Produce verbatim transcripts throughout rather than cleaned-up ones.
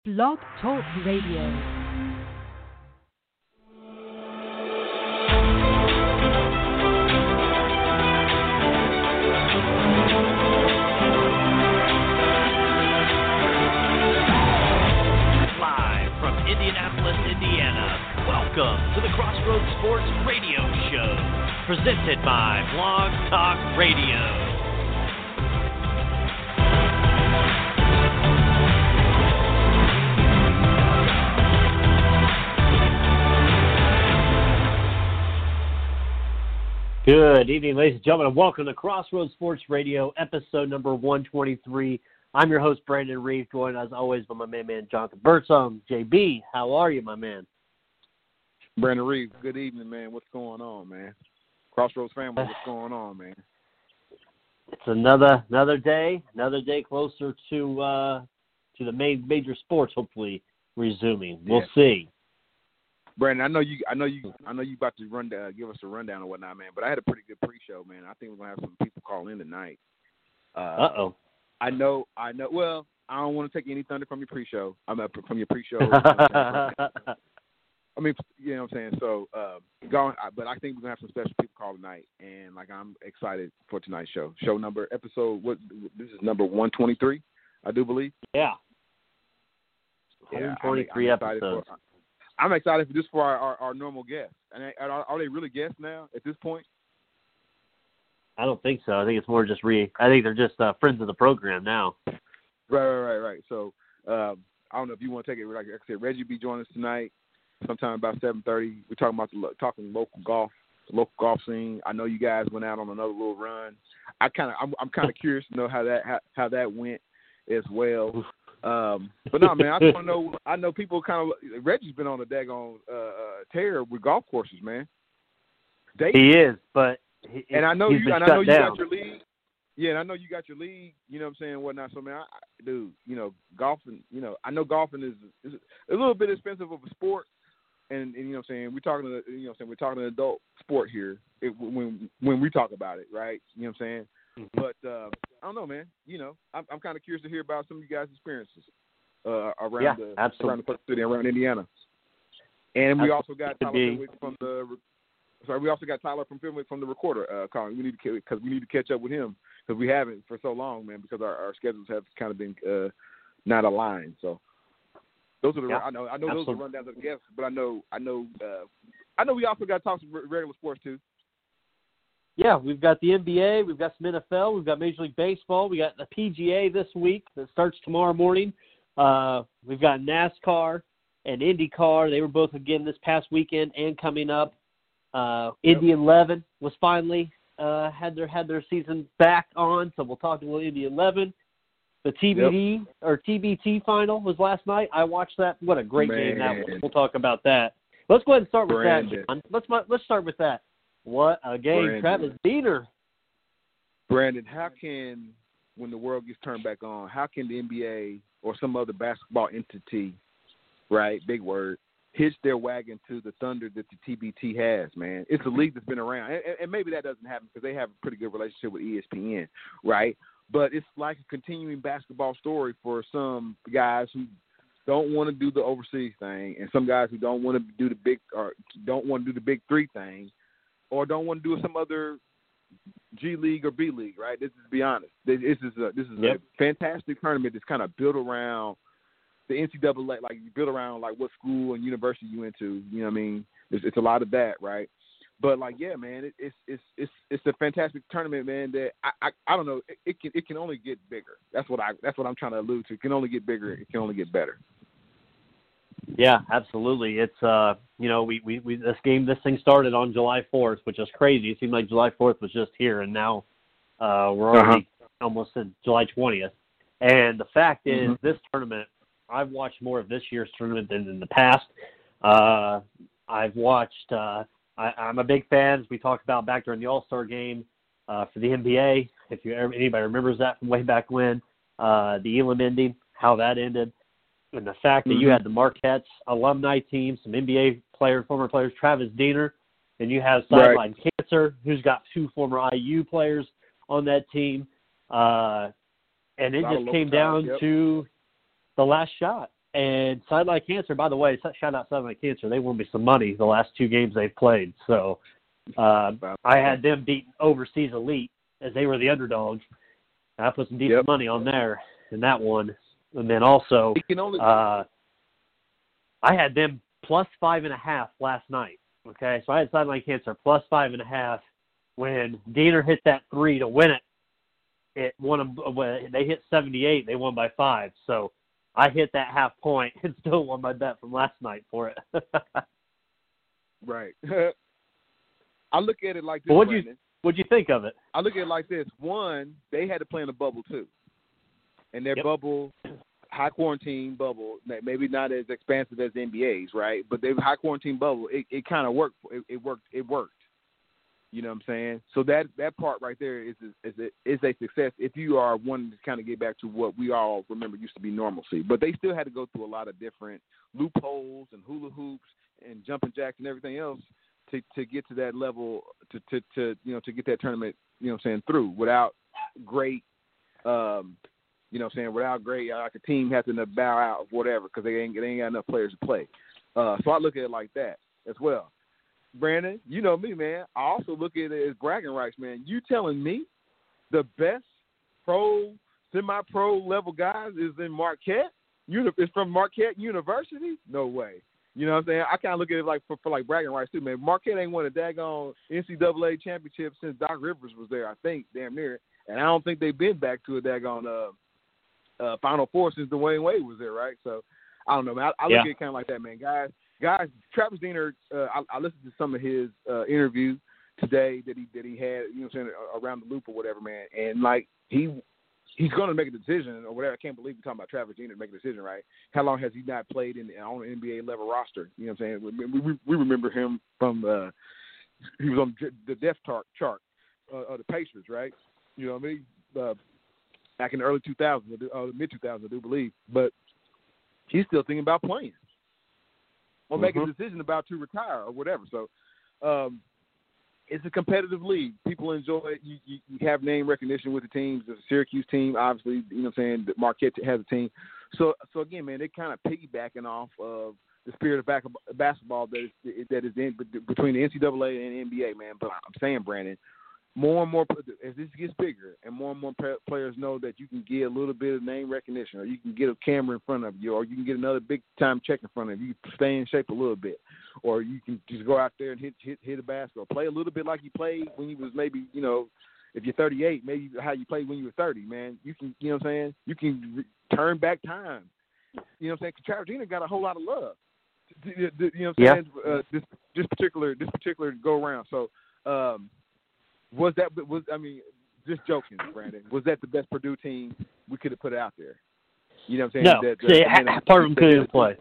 Blog Talk Radio. Indianapolis, Indiana. Welcome to the Crossroads Sports Radio Show, presented by Blog Talk Radio. Good evening, ladies and gentlemen, and welcome to Crossroads Sports Radio, episode number one twenty-three. I'm your host, Brandon Reeve, joined as always by my main man, Jonathan Birdsong. J B, how are you, my man? Brandon Reeve, good evening, man. What's going on, man? Crossroads family, what's going on, man? It's another another day, another day closer to uh, to the main major sports, hopefully resuming. We'll yeah. see. Brandon, I know you, I know you, I know you about to run, uh, give us a rundown or whatnot, man. But I had a pretty good pre-show, man. I think we're gonna have some people call in tonight. Uh oh. I know, I know. Well, I don't want to take any thunder from your pre-show. I'm uh, from your pre-show. I mean, you know what I'm saying. So, uh, going, but I think we're gonna have some special people call tonight, and like I'm excited for tonight's show. Show number, episode. What? This is number one twenty-three, I do believe. Yeah. Yeah, one twenty-three I'm, I'm episodes. For, I'm excited for this for our, our, our normal guests. And are, are they really guests now at this point? I don't think so. I think it's more just re. I think they're just uh, friends of the program now. Right, right, right, right. So um, I don't know if you want to take it. Like I said, Reggie be joining us tonight, sometime about seven thirty. We're talking about the talking local golf, the local golf scene. I know you guys went out on another little run. I kind of, I'm, I'm kind of curious to know how that how, how that went as well. Um, but no, man, I just want to know. I know people kind of. Reggie's been on a daggone uh, uh, tear with golf courses, man. They, he is, but. He, and I know you, and I know you down. got your league. Yeah, and I know you got your league. You know what I'm saying, whatnot. So man, I, I, dude, you know, golfing. You know, I know golfing is, is a little bit expensive of a sport, and, and you know what I'm saying. We're talking to you know what I'm saying we're talking an adult sport here it, when when we talk about it, right? You know what I'm saying. Mm-hmm. But uh, I don't know, man. You know, I'm I'm kind of curious to hear about some of you guys' experiences uh, around yeah, the absolutely. around the city, around Indiana. And we absolutely. also got Tyler Fenwick from the. Sorry, we also got Tyler from Fenwick from the Recorder uh, calling. We need to because we need to catch up with him because we haven't for so long, man. Because our, our schedules have kind of been uh, not aligned. So those are the yeah, I know I know absolutely. those are rundowns of the guests, but I know I know uh, I know we also got to talk some regular sports too. Yeah, we've got the N B A, we've got some N F L, we've got Major League Baseball, we got the P G A this week that starts tomorrow morning. Uh, we've got NASCAR and IndyCar. They were both again this past weekend and coming up. Uh, yep. Indy eleven was finally uh, had their had their season back on, so we'll talk a little Indy eleven. The T B D yep. or T B T final was last night. I watched that. What a great Man. game that was. We'll talk about that. Let's go ahead and start with Brandon. that, John. Let's let's start with that. What a game, Brandon. Travis Diener. Brandon, how can when the world gets turned back on, how can the N B A or some other basketball entity, right, big word, hitch their wagon to the thunder that the T B T has, man? It's a league that's been around. And, and maybe that doesn't happen because they have a pretty good relationship with E S P N, right? But it's like a continuing basketball story for some guys who don't want to do the overseas thing and some guys who don't want to do the big or don't want to do the big three thing or don't want to do some other G League or B League, right? This is to be honest. This is a, this is yep. a fantastic tournament that's kind of built around the N C double A, like you build around like what school and university you went to, you know what I mean? It's, it's a lot of that, right? But like, yeah, man, it, it's it's it's it's a fantastic tournament, man. That I I, I don't know, it, it can it can only get bigger. That's what I that's what I'm trying to allude to. It can only get bigger. It can only get better. Yeah, absolutely. It's uh, you know, we, we, we this game this thing started on July fourth, which is crazy. It seemed like July fourth was just here, and now uh, we're already uh-huh. almost at July twentieth. And the fact is, mm-hmm. this tournament. I've watched more of this year's tournament than in the past. Uh, I've watched. Uh, I, I'm a big fan, as we talked about back during the All-Star game uh, for the N B A. If you ever, anybody remembers that from way back when, uh, the Elam ending, how that ended, and the fact that mm-hmm. you had the Marquette's alumni team, some N B A players, former players, Travis Diener, and you have Sideline right. Cancer, who's got two former I U players on that team, uh, and it just came down yep. to the last shot. And Sideline Cancer, by the way, shout out Sideline Cancer. They won me some money the last two games they've played. So uh, I had them beating Overseas Elite as they were the underdogs. I put some decent yep. money on there in that one. And then also, only- uh, I had them plus five and a half last night. Okay, so I had Sideline Cancer plus five and a half. When Diener hit that three to win it, it won them. When they hit seventy-eight, they won by five. So I hit that half point and still won my bet from last night for it. Right. I look at it like this. What do you What'd you think of it? I look at it like this. One, they had to play in a bubble too, and their yep. bubble, high quarantine bubble, maybe not as expansive as the N B A's, right? But they high quarantine bubble. It, it kind of worked. It, it worked. It worked. You know what I'm saying? So that that part right there is a, is a, is a success if you are wanting to kind of get back to what we all remember used to be normalcy. But they still had to go through a lot of different loopholes and hula hoops and jumping jacks and everything else to, to get to that level to, to, to you know to get that tournament, you know what I'm saying, through without great um, you know what I'm saying, without great like a team having to bow out of whatever because they ain't they ain't got enough players to play. Uh, so I look at it like that as well. Brandon, you know me, man. I also look at it as bragging rights, man. You telling me the best pro, semi-pro level guys is in Marquette? It's from Marquette University? No way. You know what I'm saying? I kind of look at it like for, for like bragging rights too, man. Marquette ain't won a daggone N C double A championship since Doc Rivers was there, I think, damn near. And I don't think they've been back to a daggone uh, uh, Final Four since Dwayne Wade was there, right? So I don't know, man. I, I look yeah. at it kind of like that, man. Guys. Guys, Travis Diener, uh, I, I listened to some of his uh, interview today that he that he had, you know, what I'm saying, around the loop or whatever, man. And like he he's going to make a decision or whatever. I can't believe we're talking about Travis Diener to make a decision, right? How long has he not played in on an N B A level roster? You know what I'm saying? We we, we remember him from uh, he was on the depth chart chart uh, of the Pacers, right? You know what I mean? Uh, back in the early two thousands, uh, mid two thousands, I do believe, but he's still thinking about playing. Or make mm-hmm. a decision about to retire or whatever. So um, it's a competitive league. People enjoy it. You, you, you have name recognition with the teams. The Syracuse team, obviously, you know what I'm saying, Marquette has a team. So, so again, man, they're kind of piggybacking off of the spirit of back, basketball that is, that is in, between the N C double A and the N B A, man. But I'm saying, Brandon, more and more, as this gets bigger and more and more players know that you can get a little bit of name recognition or you can get a camera in front of you or you can get another big-time check in front of you. You can stay in shape a little bit or you can just go out there and hit hit, hit a basket or play a little bit like you played when you was maybe, you know, if you're thirty-eight, maybe how you played when you were thirty, man. You can, you know what I'm saying? You can re- turn back time. You know what I'm saying? Travis Diener got a whole lot of love. You know what I'm saying? Yeah. Uh, this, this particular this particular go-around. So, um, Was that was I mean, just joking, Brandon. Was that the best Purdue team we could have put out there? You know what I'm saying? No, that, the, See, the men, part of them couldn't play.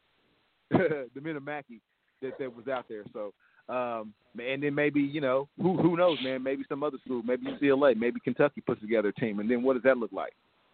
The Minamaki that, that was out there. So, um, and then maybe you know who who knows, man? Maybe some other school, maybe U C L A, maybe Kentucky puts together a team, and then what does that look like?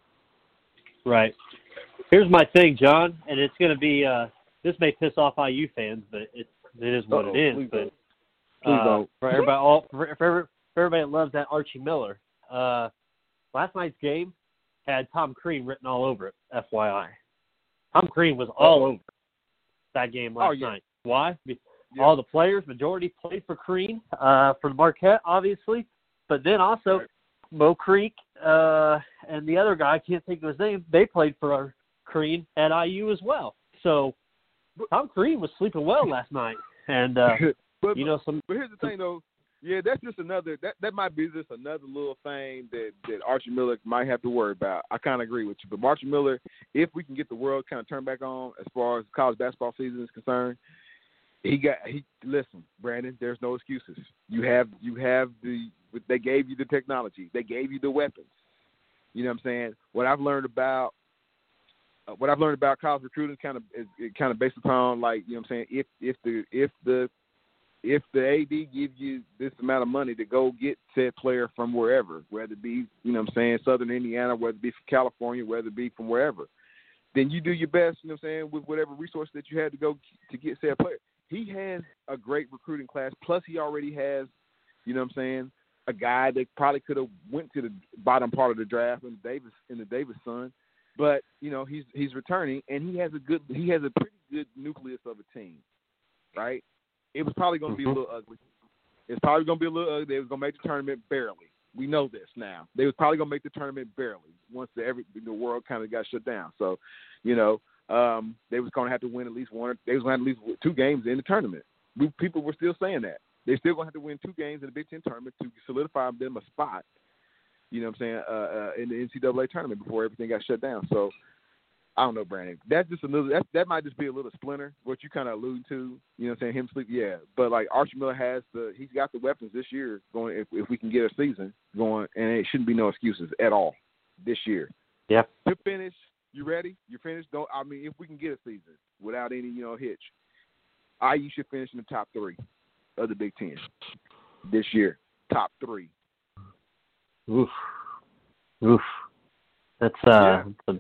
Right. Here's my thing, John, and it's going to be uh, this may piss off I U fans, but it's it is what Uh-oh, it is. Please but don't. Please uh, don't. for everybody, all for, for For everybody that loves that Archie Miller, uh, last night's game had Tom Crean written all over it, F Y I. Tom Crean was all over that game last oh, yeah. night. Why? Yeah. All the players, majority played for Crean, uh, for Marquette, obviously. But then also right. Mo Creek uh, and the other guy, I can't think of his name, they played for Crean at I U as well. So Tom Crean was sleeping well last night. And, uh, but, you know, some. But here's the thing, though. Yeah, that's just another that, – that might be just another little thing that, that Archie Miller might have to worry about. I kind of agree with you. But Archie Miller, if we can get the world kind of turned back on as far as college basketball season is concerned, he got – he listen, Brandon, there's no excuses. You have you have the – they gave you the technology. They gave you the weapons. You know what I'm saying? What I've learned about uh, – what I've learned about college recruiting kind of is kind of based upon, like, you know what I'm saying, if if the if the – if the A D gives you this amount of money to go get said player from wherever, whether it be, you know what I'm saying, Southern Indiana, whether it be from California, whether it be from wherever, then you do your best, you know what I'm saying, with whatever resource that you had to go to get said player. He has a great recruiting class, plus he already has, you know what I'm saying, a guy that probably could have went to the bottom part of the draft in Davis in the Davis son. But you know he's he's returning, and he has a good he has a pretty good nucleus of a team, right? It was probably going to mm-hmm. be a little ugly. It's probably going to be a little ugly. They was going to make the tournament barely. We know this now. They was probably going to make the tournament barely once the every the world kind of got shut down. So, you know, um, they was going to have to win at least one. They was going to have at least two games in the tournament. We, people were still saying that they still going to have to win two games in the Big Ten tournament to solidify them a spot. You know what I'm saying? Uh, uh, in the N C double A tournament before everything got shut down. So I don't know, Brandon. That's just another. That that might just be a little splinter. What you kind of allude to. You know what I'm saying? Him sleep, yeah. But like Archie Miller has the. He's got the weapons this year going. If, if we can get a season going, and it shouldn't be no excuses at all this year. Yeah. To finish, you ready? You finished? Don't. I mean, if we can get a season without any, you know, hitch, I U should finish in the top three of the Big Ten this year. Top three. Oof. Oof. That's uh yeah.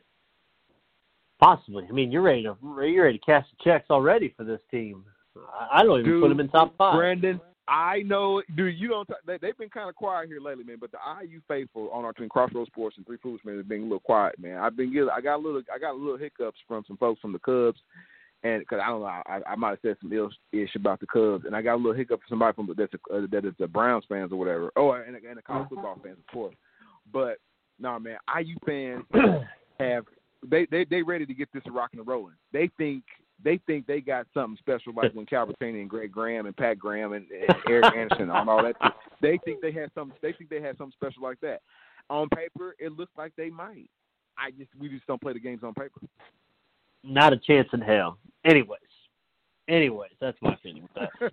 possibly. I mean, you're ready to you're ready to cash the checks already for this team. I don't even Dude, put them in top five. Brandon, I know, dude. You don't. They, they've been kind of quiet here lately, man. But the I U faithful on our between Crossroads Sports and Three Foolish Men have been a little quiet, man. I've been getting. I got a little. I got a little hiccups from some folks from the Cubs. And because I don't know, I, I might have said some ill-ish about the Cubs, and I got a little hiccup from somebody from that's a, uh, that is a Browns fans or whatever. Oh, and, and the college football fans, of course. But no, nah, man, I U fans have they they they ready to get this rocking and rolling. They think they think they got something special, like when Calvert Taney and Greg Graham and Pat Graham and, and Eric Anderson and all that. They think they had some. They think they had something special like that. On paper, it looks like they might. I just we just don't play the games on paper. Not a chance in hell. Anyways, anyways, that's my opinion.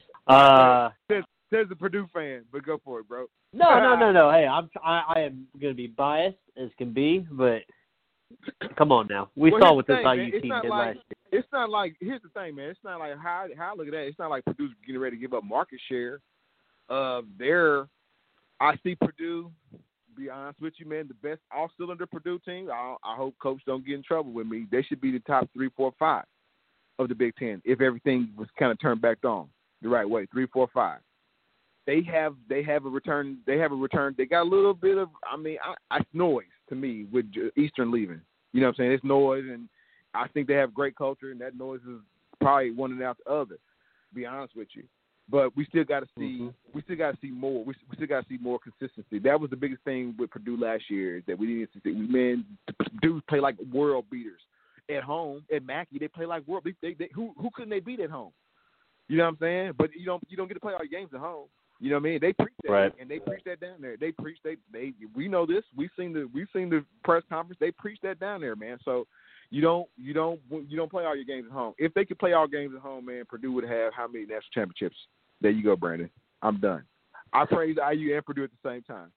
Uh, there's, there's a Purdue fan, but go for it, bro. No, no, no, no. Hey, I'm I, I am going to be biased as can be, but come on now. We well, saw what this thing, I U man. team like, did last year. It's not like here's the thing, man. It's not like how how look at that. It's not like Purdue's getting ready to give up market share. Uh, they're I see Purdue. Be honest with you, man, the best all-cylinder Purdue team, I, I hope Coach don't get in trouble with me. They should be the top three, four, five of the Big Ten if everything was kind of turned back on the right way. Three, four, five. They have they have a return. They have a return. They got a little bit of. I mean, I, I noise to me with Eastern leaving. You know what I'm saying? It's noise, and I think they have great culture, and that noise is probably one and out the other. To be honest with you. But we still got to see. Mm-hmm. We still got to see more. We, we still got to see more consistency. That was the biggest thing with Purdue last year is that we didn't see. We man, Purdue play like world beaters at home. At Mackey, they play like world. They, they, they, who who couldn't they beat at home? You know what I'm saying? But you don't you don't get to play all your games at home. You know what I mean? They preach that, right. and they preach that down there. They preach they they. We know this. We've seen the we've seen the press conference. They preach that down there, man. So. You don't, you don't, you don't play all your games at home. If they could play all games at home, man, Purdue would have how many national championships? There you go, Brandon. I'm done. I praise I U and Purdue at the same time.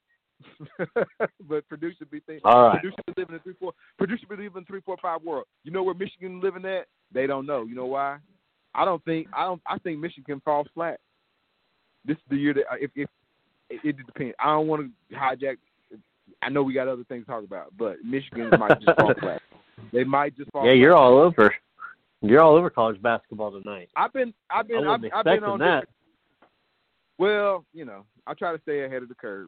But Purdue should be thinking. All right. Purdue should be living in three, four. Purdue should be living in three, four, five world. You know where Michigan living at? They don't know. You know why? I don't think. I don't. I think Michigan can fall flat. This is the year that if if it, it depends. I don't want to hijack. I know we got other things to talk about, but Michigan might just fall flat. They might just fall. Yeah, you're all over. You're all over college basketball tonight. I've been, I've been, I I've, I've been on that. Well, you know, I try to stay ahead of the curve.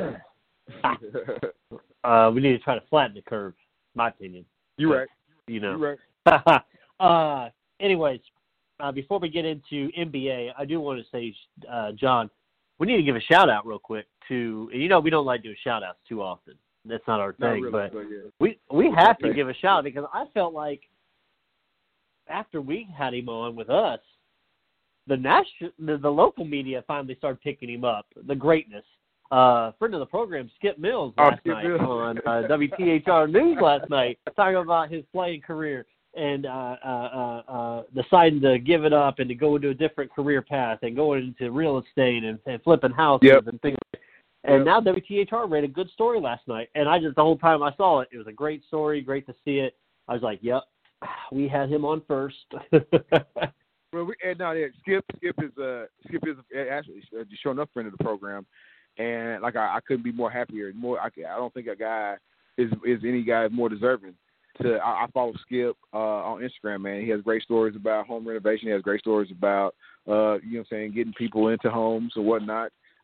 uh, we need to try to flatten the curve. My opinion. You're right. You know. You're right. uh, anyways, uh, before we get into N B A, I do want to say, uh, John, we need to give a shout out real quick to. And you know, we don't like doing shout outs too often. That's not our thing, not really, but, but yeah. we we have to give a shout out because I felt like after we had him on with us, the national, the, the local media finally started picking him up. The greatness. Uh, friend of the program, Skip Mills, last oh, Skip night Mills. on uh, W T H R News last night, talking about his playing career and uh, uh, uh, uh, deciding to give it up and to go into a different career path and going into real estate and, and flipping houses yep. and things like that. And yep. now W T H R ran a good story last night. And I just, the whole time I saw it, it was a great story, great to see it. I was like, yep, we had him on first. Well, we, and now yeah, Skip, Skip is uh, Skip is actually a sure enough friend of the program, and like I, I couldn't be more happier. More, I, I don't think a guy is is any guy more deserving. To I, I follow Skip uh, on Instagram, man. He has great stories about home renovation. He has great stories about uh, you know, what I'm saying, getting people into homes or whatnot.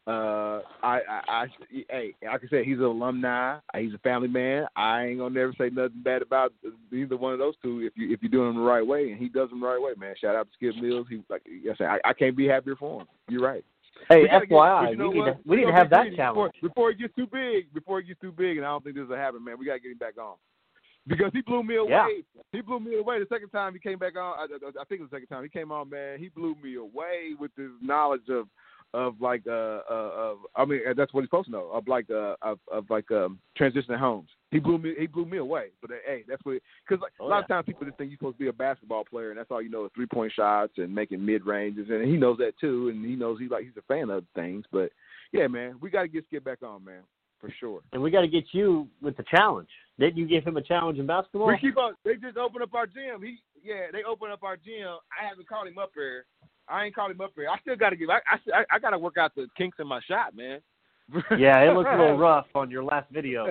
Uh, I, I, I, hey, like I said, he's an alumni. He's a family man. I ain't gonna never say nothing bad about either one of those two if you if you're doing them the right way, and he does them the right way, man. Shout out to Skip Mills. He like I said, I, I can't be happier for him. You're right. Hey, F Y I, get, you know we need what? to, we need to have that before, challenge before it gets too big. Before it gets too big, and I don't think this will happen, man. We gotta get him back on. Because he blew me away. Yeah. He blew me away. The second time he came back on, I, I think it was the second time he came on, man, he blew me away with his knowledge of, of like, uh, uh, of, I mean, that's what he's supposed to know, of like, uh, of, of like, um, transitioning homes. He blew me, he blew me away. But uh, hey, that's what, because like, oh, a lot yeah. of times people just think you're supposed to be a basketball player, and that's all you know is three point shots and making mid ranges, and he knows that too, and he knows he like he's a fan of things. But yeah, man, we got to get Skip back on, man. For sure. And we got to get you with the challenge. Didn't you give him a challenge in basketball? We keep on. They just opened up our gym. He, yeah, they opened up our gym. I haven't called him up here. I ain't called him up here. I still got to give. I, I, I got to work out the kinks in my shot, man. Yeah, it looked a little rough on your last video.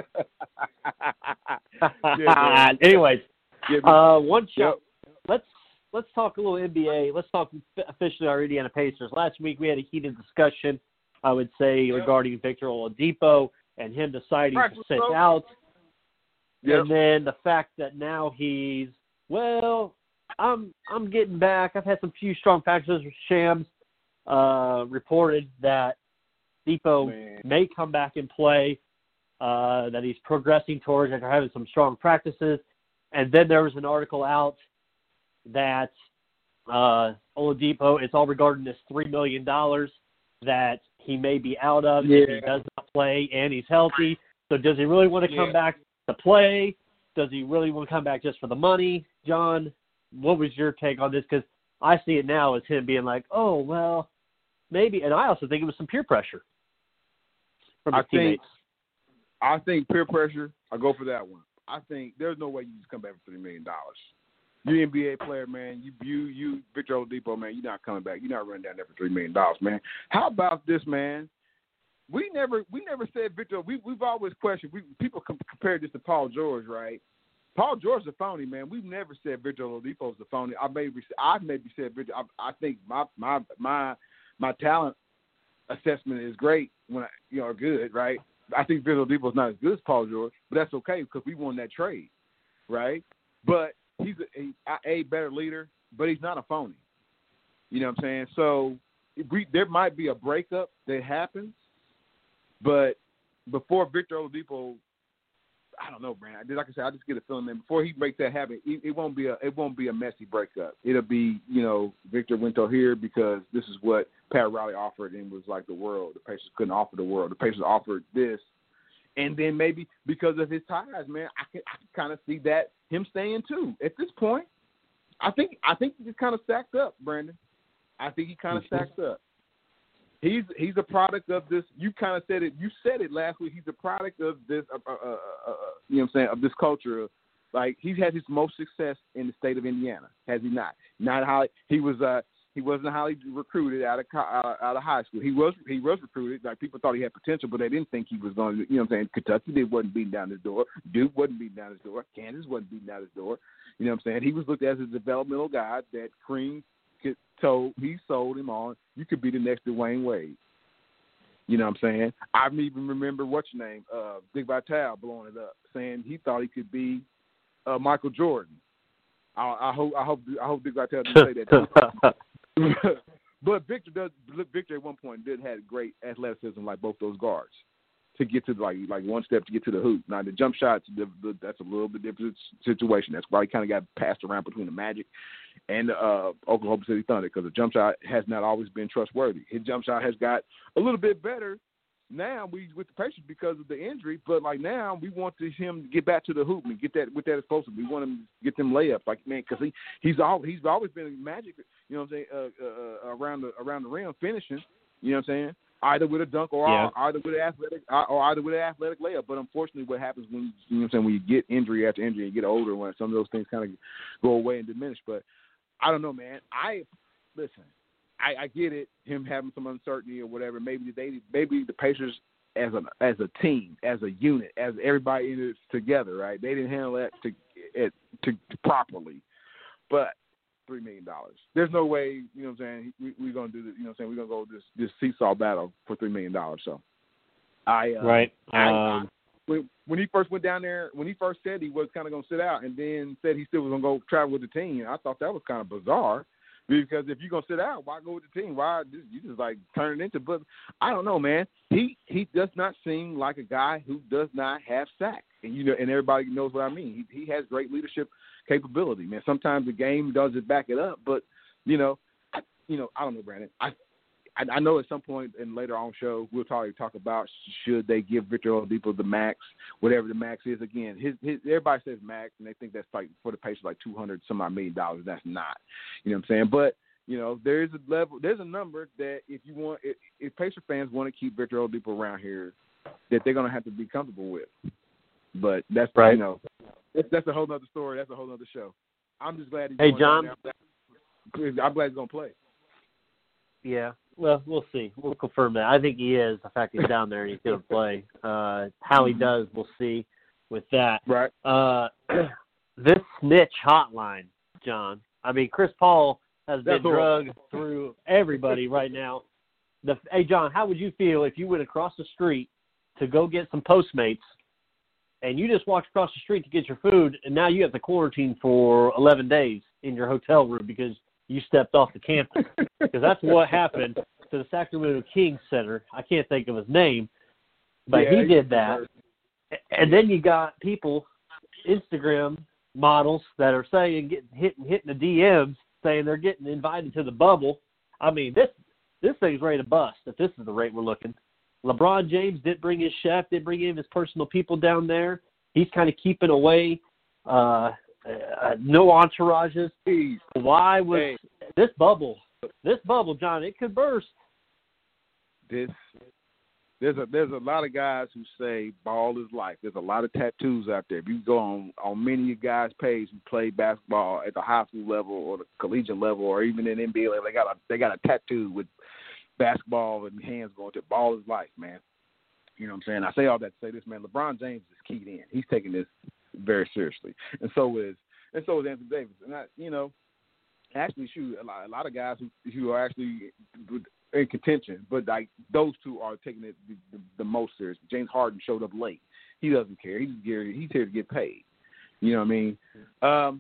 yeah, Anyways, yeah, uh, one shot. Yep. Let's let's talk a little N B A. Let's talk officially our Indiana Pacers. Last week we had a heated discussion, I would say, yep. regarding Victor Oladipo and him deciding right, to sit so. out. Yep. And then the fact that now he's, well, I'm I'm getting back. I've had some few strong factors. Shams uh, reported that Depot Man. may come back and play, uh, that he's progressing towards after having some strong practices. And then there was an article out that uh, Oladipo, it's all regarding this three million dollars that he may be out of yeah. if he does not play and he's healthy. So does he really want to yeah. come back to play? Does he really want to come back just for the money? John, what was your take on this? Because I see it now as him being like, oh, well, maybe. And I also think it was some peer pressure from his I teammates. Think, I think peer pressure, I go for that one. I think there's no way you just come back for three million dollars. You're an N B A player, man. You, you, you, Victor Oladipo, man, you're not coming back. You're not running down there for three million dollars, man. How about this, man? We never, we never said Victor. We, we've always questioned. We people com- compared this to Paul George, right? Paul George is a phony, man. We've never said Victor Oladipo is a phony. I maybe, I've maybe said Victor. I, I think my, my, my, my talent assessment is great when I, you know, good, right? I think Victor Oladipo is not as good as Paul George, but that's okay because we won that trade, right? But he's a, a, a better leader, but he's not a phony. You know what I'm saying? So we, there might be a breakup that happens, but before Victor Oladipo, I don't know, Brand. Like I said, I just get a feeling that before he makes that happen, it, it won't be a it won't be a messy breakup. It'll be, you know, Victor went to here because this is what Pat Riley offered and was like the world. The Pacers couldn't offer the world. The Pacers offered this, and then maybe because of his ties, man, I can I can kind of see that him staying too. At this point, I think I think he's kind of stacked up, Brandon. I think he kind of stacked up. He's he's a product of this. You kind of said it. You said it last week. He's a product of this. Uh, uh, uh, uh, you know what I'm saying? Of this culture. Like he's had his most success in the state of Indiana, has he not? Not how he was. Uh, he wasn't highly recruited out of out, out of high school. He was he was recruited. Like people thought he had potential, but they didn't think he was going to. You know what I'm saying? Kentucky they wasn't beating down his door. Duke wasn't beating down his door. Kansas wasn't beating down his door. You know what I'm saying? He was looked at as a developmental guy that Cream told. He sold him on. You could be the next Dwayne Wade. You know what I'm saying? I even remember what's your name, uh, Dick Vitale blowing it up, saying he thought he could be uh, Michael Jordan. I, I hope I hope I hope Dick Vitale didn't say that. But Victor does. Victor at one point did have great athleticism, like both those guards, to get to like like one step to get to the hoop. Now the jump shots, the, the, that's a little bit different situation. That's why he kind of got passed around between the Magic and uh, Oklahoma City Thunder, because the jump shot has not always been trustworthy. His jump shot has got a little bit better now we with the Pacers because of the injury, but like now we want to, him to get back to the hoop and get that with that explosive. We want him to get them layups, like man, because he he's all he's always been Magic, you know what I'm saying, uh, uh, around the around the rim finishing, you know what I'm saying, either with a dunk or yeah. either with an athletic or either with an athletic layup. But unfortunately, what happens when you know what I'm saying when you get injury after injury and get older, when some of those things kind of go away and diminish, but. I don't know, man. I listen. I, I get it. Him having some uncertainty or whatever. Maybe they, maybe the Pacers as a as a team, as a unit, as everybody in it together, right? They didn't handle that to it to, to properly. But three million dollars. There's no way, you know what I'm saying, we, we're going to do this, you know what I'm saying, we're going to go this, this seesaw battle for three million dollars. So, I, uh, right. I, Um, I, when, when he first went down there, when he first said he was kind of going to sit out and then said he still was going to go travel with the team, I thought that was kind of bizarre. Because if you're going to sit out, why go with the team? Why you just like turn it into? But I don't know, man. He he does not seem like a guy who does not have sack, and you know, and everybody knows what I mean. He he has great leadership capability, man. Sometimes the game doesn't back it up, but you know, I, you know, I don't know, Brandon. I, I I know at some point in later on show we'll probably talk about should they give Victor Oladipo the max, whatever the max is. Again, his, his everybody says max, and they think that's like for the Pacers like two hundred some odd million dollars. That's not, you know what I'm saying? But you know, there is a level, there's a number that if you want, if, if Pacer fans want to keep Victor Oladipo around here, that they're gonna have to be comfortable with. But that's right. You know, that's, that's a whole other story. That's a whole other show. I'm just glad he's Hey, going John. down there. I'm glad he's gonna play. Yeah, well, we'll see. We'll confirm that. I think he is. The fact he's down there and he's going to play. Uh, how he does, we'll see with that. Right. Uh, this snitch hotline, John. I mean, Chris Paul has That's been horrible. drugged through everybody right now. The, hey, John, how would you feel if you went across the street to go get some Postmates and you just walked across the street to get your food, and now you have to quarantine for eleven days in your hotel room because you stepped off the campus? Because that's what happened to the Sacramento Kings center. I can't think of his name, but Yeah, he did that. And then you got people, Instagram models, that are saying, getting hitting hitting the D Ms, saying they're getting invited to the bubble. I mean, this this thing's ready to bust if this is the rate we're looking. LeBron James didn't bring his chef, didn't bring in his personal people down there. He's kind of keeping away. Uh, uh, no entourages. Please. Why was Hey. this bubble? This bubble, John, it could burst. This there's a there's a lot of guys who say ball is life. There's a lot of tattoos out there. If you go on on many of guys' page who play basketball at the high school level or the collegiate level or even in N B A level, they got a they got a tattoo with basketball and hands going to it. Ball is life, man. You know what I'm saying? I say all that to say this, man. LeBron James is keyed in. He's taking this very seriously, and so is and so is Anthony Davis. And I, you know, actually, shoot, a lot, a lot of guys who who are actually in contention, but like those two are taking it the, the, the most serious. James Harden showed up late. He doesn't care. He's here. He's here to get paid. You know what I mean? Um,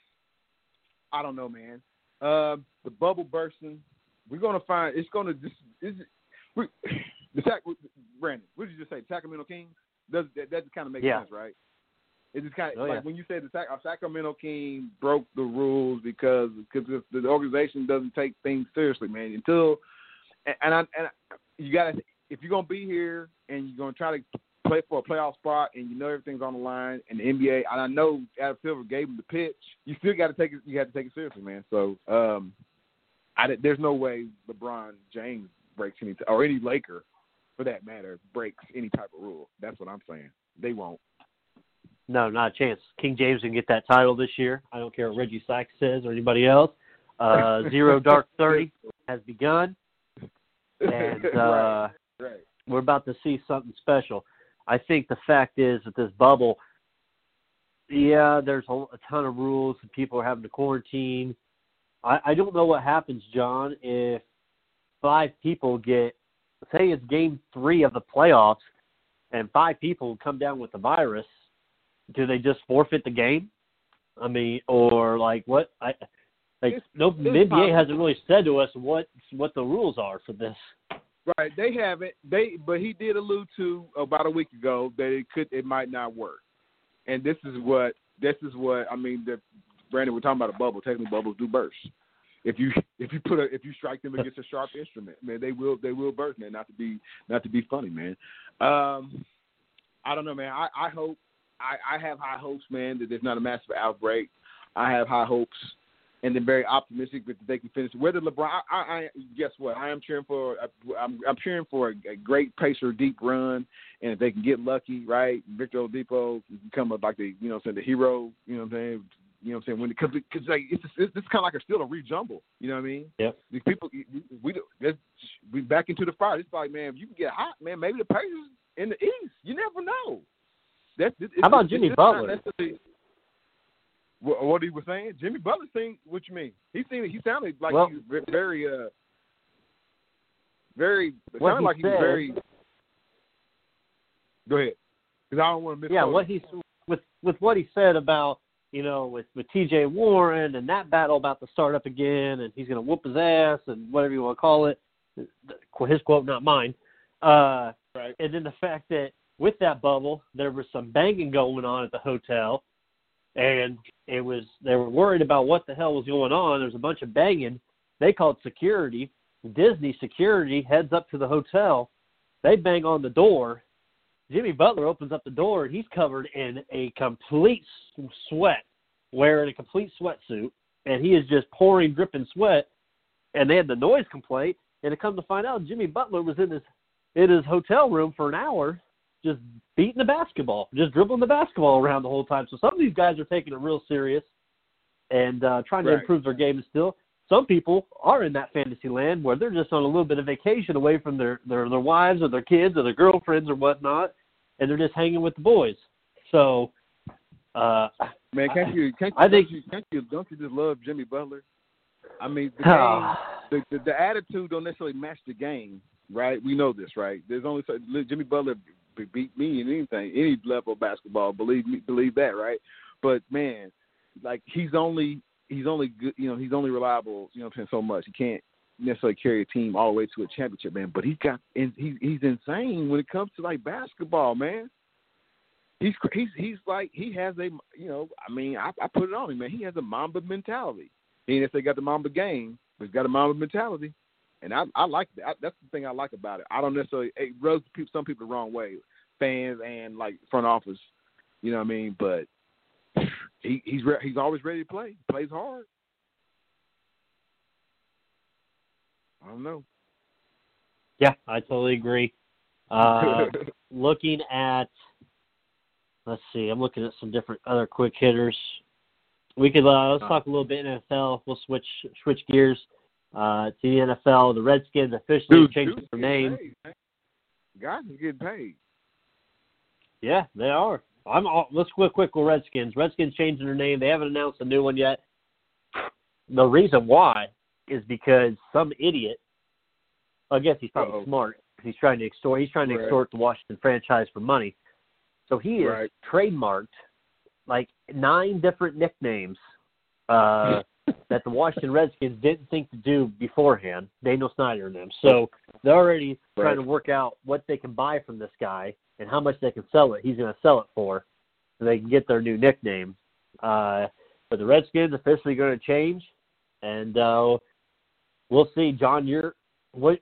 I don't know, man. Uh, the bubble bursting. We're gonna find. It's gonna. This is. We, the Sac, Brandon, what did you just say? Sacramento Kings? Does that, that kind of makes Yeah. sense, right? It just kind of Oh, like yeah. when you say the Sac, a Sacramento King broke the rules because because the organization doesn't take things seriously, man. Until and, and I and I, you gotta if you're gonna be here and you're gonna try to play for a playoff spot and you know everything's on the line and the N B A and I know Adam Silver gave him the pitch, you still got to take it. You have to take it seriously, man. So um, I there's no way LeBron James breaks any or any Laker, for that matter, breaks any type of rule. That's what I'm saying. They won't. No, not a chance. King James can get that title this year. I don't care what Reggie Sykes says or anybody else. Uh, Zero Dark thirty has begun, and uh, right, right. we're about to see something special. I think the fact is that this bubble, yeah, there's a, a ton of rules and people are having to quarantine. I, I don't know what happens, John, if five people get, say it's game three of the playoffs, and five people come down with the virus. Do they just forfeit the game? I mean, or like what? I like It's- no it's the N B A possible. hasn't really said to us what what the rules are for this. Right, they haven't. They, but he did allude to about a week ago that it could, it might not work. And this is what, this is what I mean. The, Brandon, we're talking about a bubble. Technically, bubbles do burst. If you, if you put a, if you strike them against a sharp instrument, man, they will, they will burst, man. Not to be, not to be funny, man. Um, I don't know, man. I, I hope, I, I have high hopes, man, that there's not a massive outbreak. I have high hopes. And they're very optimistic that they can finish. Whether LeBron, I, I guess what? I am cheering for. I'm, I'm cheering for a, a great Pacer deep run, and if they can get lucky, right? Victor Oladipo can become a, like the, you know, what I'm saying, the hero. You know what I'm saying? You know what I'm saying? When because because like it's it's, it's kind of like a still a rejumble. You know what I mean? Yep. These people, we we back into the fire. It's like, man, if you can get hot, man, maybe the Pacers in the East. You never know. That's, it's, How about it's, Jimmy it's not Butler? necessarily- what, what he was saying. Jimmy Butler seemed. What you mean? He seemed. He sounded like well, he was very, uh, very. It what sounded he like he said, was very. Go ahead, because I don't want to miss. Yeah, what he with with what he said about you know with with T J Warren and that battle about to start up again, and he's going to whoop his ass and whatever you want to call it. His quote, not mine. Uh, right. And then the fact that with that bubble, there was some banging going on at the hotel, and it was they were worried about what the hell was going on. There was a bunch of banging. They called security. Disney security heads up to the hotel. They bang on the door. Jimmy Butler opens up the door, and he's covered in a complete sweat, wearing a complete sweatsuit, and he is just pouring, dripping sweat. And they had the noise complaint, and to come to find out, Jimmy Butler was in his in his hotel room for an hour, just beating the basketball, just dribbling the basketball around the whole time. So some of these guys are taking it real serious and uh, trying to right. improve their game still. Some people are in that fantasy land where they're just on a little bit of vacation away from their, their, their wives or their kids or their girlfriends or whatnot, and they're just hanging with the boys. So, uh, man, can't you? Can't you? I think don't you, can't you? Don't you just love Jimmy Butler? I mean, the game, the, the the attitude don't necessarily match the game, right? We know this, right? There's only Jimmy Butler beat me in anything, any level of basketball. Believe me, believe that, right? But man, like he's only he's only good, you know, he's only reliable, you know, what I'm saying, so much. He can't necessarily carry a team all the way to a championship, man. But he's got he's he's insane when it comes to like basketball, man. He's he's he's like he has a you know, I mean, I, I put it on him, man. He has a Mamba mentality. He ain't necessarily got the Mamba game, but he's got a Mamba mentality. And I, I like that. I, that's the thing I like about it. I don't necessarily it rubs people, some people the wrong way, fans and like front office. You know what I mean? But he, he's re- he's always ready to play. He plays hard. I don't know. Yeah, I totally agree. Uh, looking at, let's see, I'm looking at some different other quick hitters. We could uh, let's talk a little bit N F L. We'll switch switch gears. Uh, to the N F L, the Redskins officially dude, changed dude, their name. Paid, guys are getting paid. Yeah, they are. I'm all, let's go quick with Redskins. Redskins changing their name. They haven't announced a new one yet. The reason why is because some idiot, I guess he's probably Uh-oh. smart. He's trying to extort. He's trying to right. extort the Washington franchise for money. So he has right. trademarked like nine different nicknames uh, that the Washington Redskins didn't think to do beforehand, Daniel Snyder and them. So they're already right. trying to work out what they can buy from this guy and how much they can sell it. He's going to sell it for so they can get their new nickname. Uh, but the Redskins officially going to change, and uh, we'll see. John, you're what?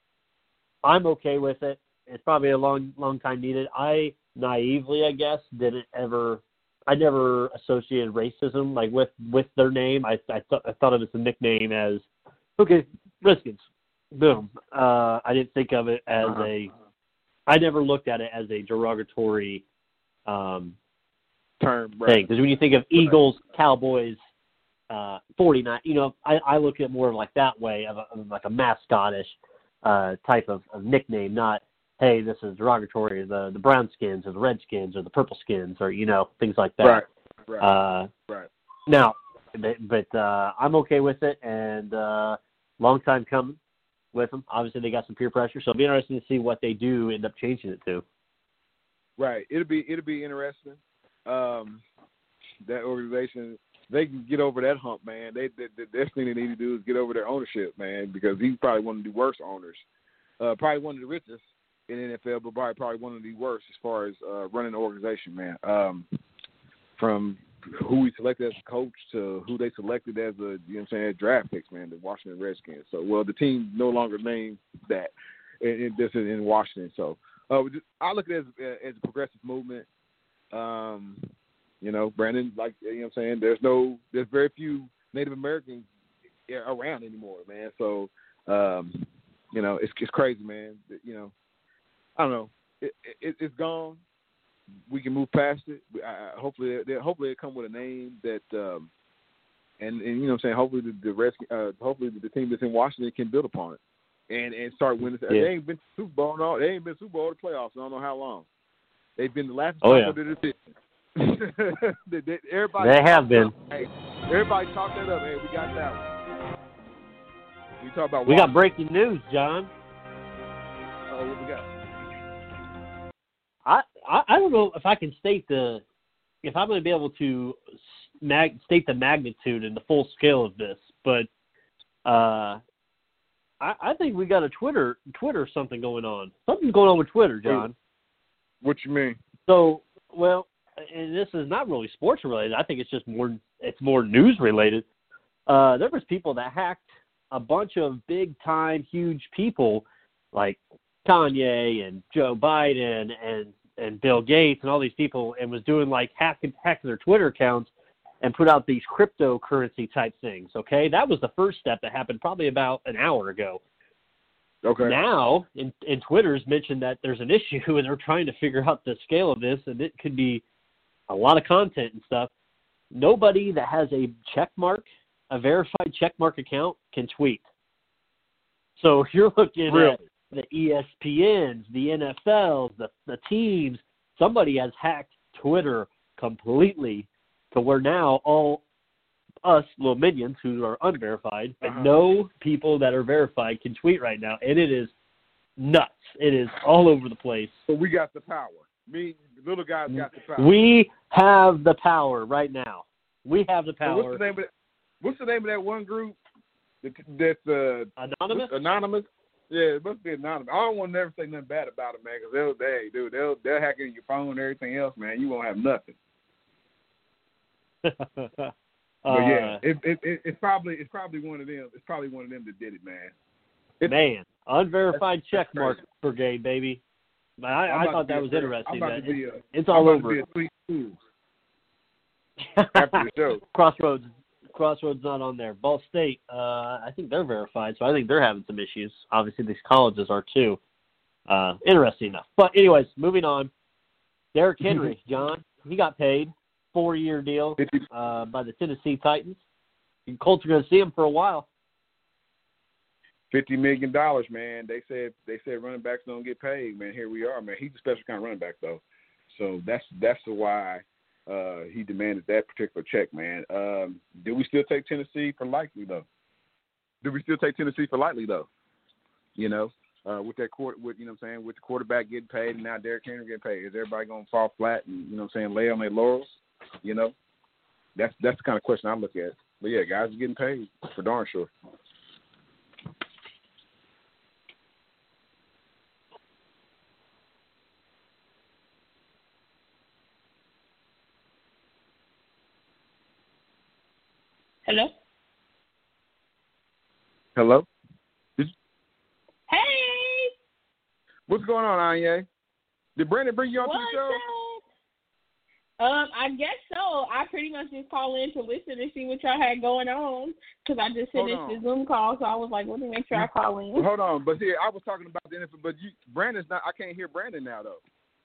I'm okay with it. It's probably a long, long time needed. I naively, I guess, didn't ever. I never associated racism like with, with their name. I I, th- I thought of it as a nickname as okay, Redskins. Boom. Uh, I didn't think of it as uh-huh. a. I never looked at it as a derogatory um, term right. thing because when you think of Eagles, Cowboys, uh, forty-nine, you know, I, I look at it more like that way of, a, of like a mascotish uh, type of, of nickname, not hey, this is derogatory, the the brown skins or the red skins or the purple skins or, you know, things like that. Right, right, uh, right. Now, but, but uh, I'm okay with it, and uh, long time coming with them. Obviously, they got some peer pressure, so it'll be interesting to see what they do end up changing it to. Right. It'll be it'll be interesting. Um, that organization, they can get over that hump, man. They, they the best thing they need to do is get over their ownership, man, because he's probably one of the worst owners. Uh, probably one of the richest in the N F L, but probably, probably one of the worst as far as uh, running the organization, man. Um, from who he selected as a coach to who they selected as a, you know what I'm saying, draft picks, man, the Washington Redskins. So, well, the team no longer named that. And this is in Washington. So, uh, I look at it as, as a progressive movement. Um, you know, Brandon, like, you know what I'm saying, there's no, there's very few Native Americans around anymore, man. So, um, you know, it's it's crazy, man. You know, I don't know. It, it, it's gone. We can move past it. I, hopefully, they, hopefully, it come with a name that, um, and, and you know, what I'm saying, hopefully, the, the rest, uh, hopefully, the team that's in Washington can build upon it and and start winning. Yeah. They ain't been to Super Bowl, no, they ain't been Super Bowl or the playoffs. I don't know how long. They've been the last oh, time yeah. of the division. they, they, everybody they have been. Hey, everybody talk that up. Hey, we got that one. We talk about. We got breaking news, John. Oh, what we got? I, I I don't know if I can state the if I'm going to be able to mag, state the magnitude and the full scale of this, but uh, I, I think we got a Twitter Twitter something going on. Something's going on with Twitter, John. What you mean? So, well, and this is not really sports related. I think it's just more it's more news related. Uh, there was people that hacked a bunch of big time, huge people like Kanye and Joe Biden and, and Bill Gates and all these people, and was doing like hack hack their Twitter accounts and put out these cryptocurrency type things. Okay, that was the first step that happened probably about an hour ago. Okay. Now, in, in Twitter's mentioned that there's an issue and they're trying to figure out the scale of this, and it could be a lot of content and stuff. Nobody that has a check mark, a verified check mark account, can tweet. So if you're looking really? at the E S P Ns, the N F Ls, the, the teams, somebody has hacked Twitter completely to where now all us little minions who are unverified, but uh-huh. no people that are verified can tweet right now, and it is nuts. It is all over the place. So we got the power. Me, the little guys got the power. We have the power right now. We have the power. So what's the name of that, what's the name of that one group that, that's uh, anonymous? Anonymous. Yeah, it must be anonymous. I don't want to never say nothing bad about it, man, because they'll, they, dude, they'll, they'll hack into your phone and everything else, man. You won't have nothing. uh, but yeah, it, it, it, it's probably it's probably one of them. It's probably one of them that did it, man. It's, man, unverified that's, check mark brigade, baby. But I, I thought that was a, interesting. That it, it's, it's all I'm over. To be a sweet after the show. Crossroads, Crossroads not on there. Ball State, uh, I think they're verified, so I think they're having some issues. Obviously, these colleges are too. Uh, interesting enough. But anyways, moving on. Derrick Henry, John, he got paid. Four-year deal uh, by the Tennessee Titans. The Colts are going to see him for a while. Fifty million dollars, man. They said they said running backs don't get paid, man. Here we are, man. He's a special kind of running back, though. So that's that's why uh, he demanded that particular check, man. Um, do we still take Tennessee for likely, though? Do we still take Tennessee for likely, though? You know, uh, with that court, with you know, what I'm saying, with the quarterback getting paid and now Derrick Henry getting paid, is everybody going to fall flat and you know, what I'm saying, lay on their laurels? You know, that's that's the kind of question I look at. But yeah, guys are getting paid for darn sure. Hello. Hello. Did you... Hey. What's going on, Anya? Did Brandon bring you on to the show? Up? Um, I guess so. I pretty much just call in to listen and see what y'all had going on because I just finished the Zoom call, so I was like, let me make sure I call in. Hold on, but here I was talking about the N F L, but you, Brandon's not. I can't hear Brandon now though.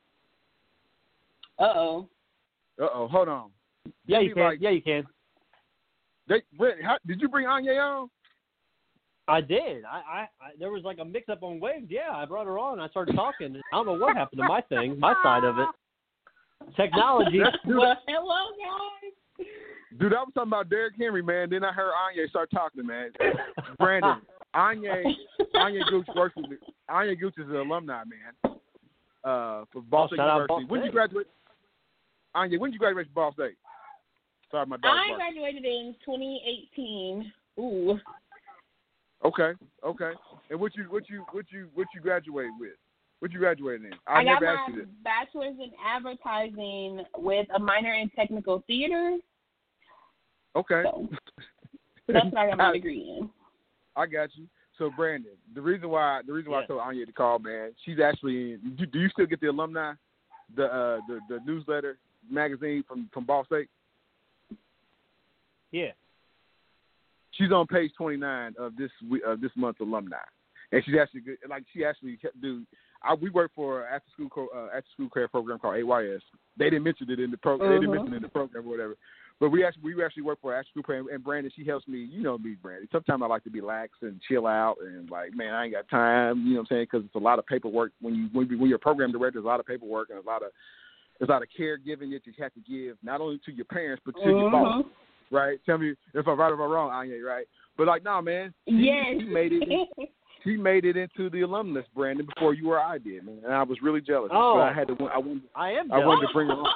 Uh oh. Uh oh. Hold on. Yeah, you can. Like, yeah, you can. They, Brandon, how, did you bring Anya on? I did. I, I, I there was like a mix up on waves. Yeah, I brought her on. I started talking. I don't know what happened to my thing, my side of it. Technology. Well, hello, guys. Dude, I was talking about Derrick Henry, man. Then I heard Anya start talking, man. Brandon, Anya, Anya Gooch works with me. Anya Gooch is an alumni, man, uh, for Ball oh, State Ball University. When did you graduate? Anya, when did you graduate from Ball State? Sorry, my daughter. I graduated in twenty eighteen. Ooh. Okay, okay. And what you, what you, what you, what you graduated with? What you graduated in? I, I got never my asked you this. bachelor's in advertising with a minor in technical theater. Okay. So, that's what I got my degree in. I got you. So Brandon, the reason why the reason why yeah. I told Anya to call, man, she's actually in. Do, do you still get the alumni, the uh, the the newsletter magazine from, from Ball State? Yeah. She's on page twenty-nine of this of this month's alumni, and she's actually good. Like she actually do. I, we work for an after school uh, after school care program called A Y S. They didn't mention it in the program. Uh-huh. They didn't mention it in the program or whatever. But we actually we actually work for an after school program. And Brandon, she helps me. You know me, Brandon. Sometimes I like to be lax and chill out and like, man, I ain't got time. You know what I'm saying? Because it's a lot of paperwork when you when, you, when you're a program director. There's a lot of paperwork and a lot of There's a lot of caregiving that you have to give, not only to your parents, but to mm-hmm. your boss, right? Tell me if I'm right or if I'm wrong, Anya, right? But, like, nah, man. She, yes. she made it She made it into the alumnus, Brandon, before you or I did, man. And I was really jealous. Oh. But I had to. I wanted. I am. I wanted to bring her on.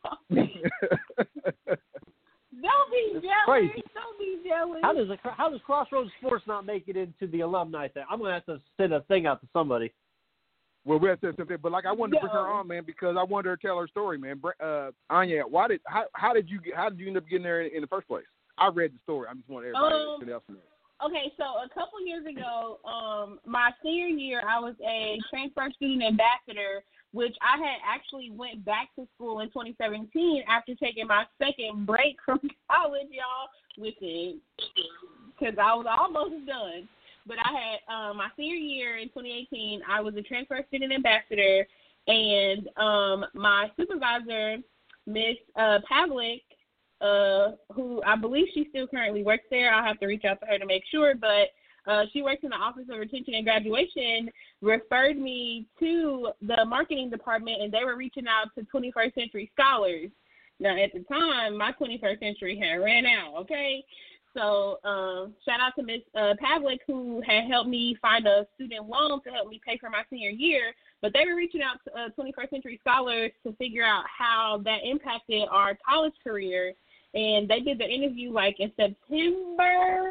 Don't be It's jealous. crazy. Don't be jealous. How does a, how does Crossroads Sports not make it into the alumni thing? I'm gonna have to send a thing out to somebody. Well, we have to say something, but like I wanted to bring her No. on, man, because I wanted her to tell her story, man. Uh, Anya, why did how, how did you get, how did you end up getting there in, in the first place? I read the story. I just want everybody Um, else to know. Okay, so a couple years ago, um, my senior year, I was a transfer student ambassador, which I had actually went back to school in twenty seventeen after taking my second break from college, y'all. Listen, because I was almost done. But I had um, my senior year in twenty eighteen, I was a transfer student ambassador, and um, my supervisor, Miss uh, Pavlik, uh, who I believe she still currently works there. I'll have to reach out to her to make sure, but uh, she works in the Office of Retention and Graduation, referred me to the marketing department, and they were reaching out to twenty-first century scholars. Now, at the time, my twenty-first century had ran out, okay? So um, shout out to Miss uh, Pavlik, who had helped me find a student loan to help me pay for my senior year. But they were reaching out to uh, twenty-first century scholars to figure out how that impacted our college career. And they did the interview like in September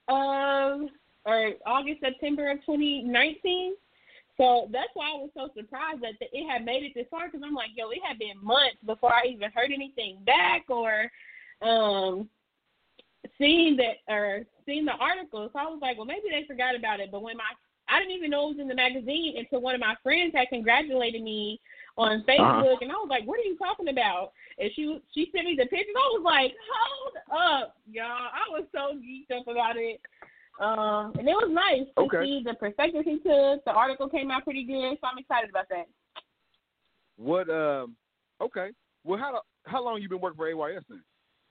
of, or August, September of twenty nineteen. So that's why I was so surprised that it had made it this far, because I'm like, yo, it had been months before I even heard anything back or um, seen that or seen the article. So I was like, well, maybe they forgot about it. But when my I didn't even know it was in the magazine until one of my friends had congratulated me on Facebook, uh-huh. and I was like, what are you talking about? And she she sent me the pictures. I was like, hold up, y'all. I was so geeked up about it. Um, and it was nice to okay. see the perspective he took. The article came out pretty good, so I'm excited about that. What, um, okay. Well, how how long you been working for A Y S then?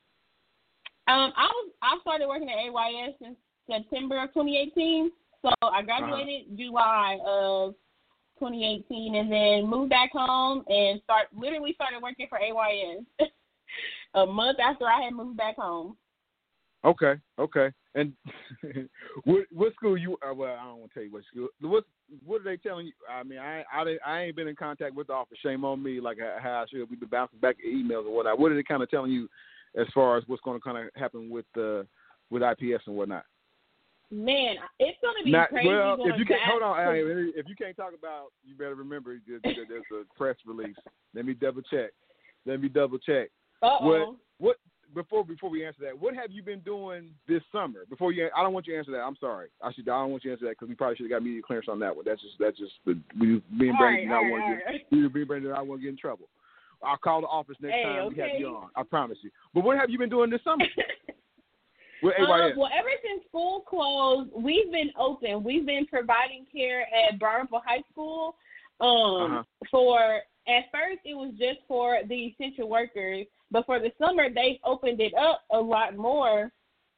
Um, I was I started working at A Y S in September of twenty eighteen. So I graduated uh-huh. July of twenty eighteen, and then moved back home and start literally started working for A Y S a month after I had moved back home. Okay, okay. And what what school you? Uh, well, I don't want to tell you what school. What what are they telling you? I mean, I I, I ain't been in contact with the office. Shame on me. Like how I should. We've been bouncing back emails and whatnot. What are they kind of telling you as far as what's going to kind of happen with uh, with I P S and whatnot? Man, it's going to be Not, crazy. Well, going if you can't, hold on, to... if you can't talk about, you better remember there's a press release. Let me double check. Let me double check. Uh-oh. What what before before we answer that? What have you been doing this summer? Before you, I don't want you to answer that. I'm sorry. I should. I don't want you to answer that because we probably should have got media clearance on that one. That's just that's just the we being Brandon. I want to get we being Brandon. I want to get in trouble. I'll call the office next hey, time okay. we have you on. I promise you. But what have you been doing this summer? With A Y S? Um, well, ever since school closed, we've been open. We've been providing care at Barnville High School. Um, uh-huh. For at first, it was just for the essential workers, but for the summer, they've opened it up a lot more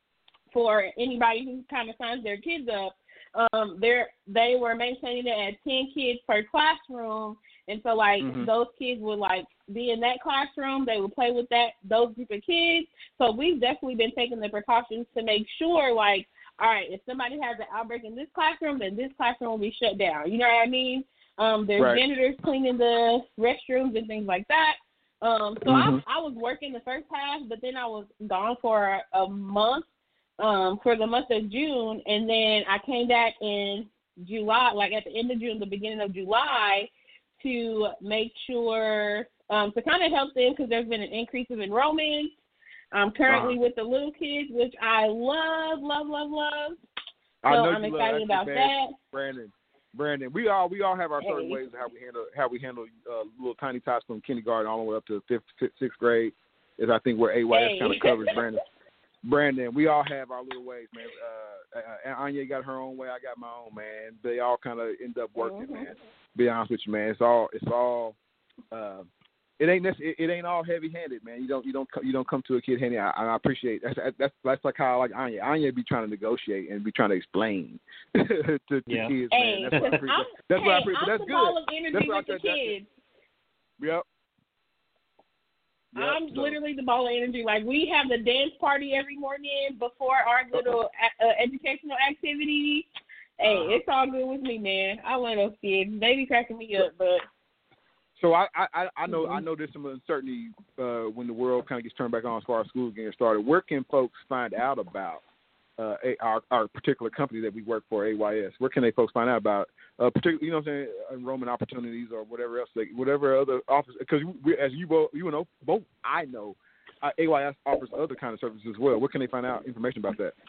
for anybody who kind of signs their kids up. Um, they they were maintaining it at ten kids per classroom, and so like mm-hmm. those kids would like be in that classroom. They would play with that those group of kids. So we've definitely been taking the precautions to make sure, like, all right, if somebody has an outbreak in this classroom, then this classroom will be shut down. You know what I mean? Um, there's right. janitors cleaning the restrooms and things like that. Um, so mm-hmm. I, I was working the first half, but then I was gone for a, a month. Um, for the month of June, and then I came back in July, like at the end of June, the beginning of July, to make sure, um, to kind of help them because there's been an increase of enrollment. I'm currently uh-huh. with the little kids, which I love, love, love, love. I so know I'm you excited love that, about man. that. Brandon, Brandon, we all we all have our certain hey. ways of how we handle how we handle uh, little tiny tots from kindergarten all the way up to fifth, fifth sixth grade. Is I think where A Y S hey. kind of covers Brandon. Brandon, we all have our little ways, man. Uh, uh, Anya got her own way. I got my own, man. They all kind of end up working, mm-hmm. man. Be honest with you, man. It's all, it's all. Uh, it ain't it, it ain't all heavy-handed, man. You don't, you don't, you don't come to a kid handy. I, I appreciate that's that's that's like how I like Anya. Anya be trying to negotiate and be trying to explain to, to yeah. kids, hey, man. That's what I appreciate. That's hey, what I appreciate. I'm That's the good. ball of energy That's with what the I, kids. Yep. Yep, I'm so. literally the ball of energy. Like, we have the dance party every morning before our little uh, educational activity. Hey, uh-huh. It's all good with me, man. I love those kids. They be cracking me up, but. So I I, I know mm-hmm. I know there's some uncertainty uh, when the world kind of gets turned back on as far as schools getting started. Where can folks find out about uh, a, our our particular company that we work for, A Y S? Where can they folks find out about uh, particular, you know, what I'm saying, enrollment opportunities or whatever else, like whatever other office? Because as you both, you know, both I know, uh, A Y S offers other kind of services as well. Where can they find out information about that?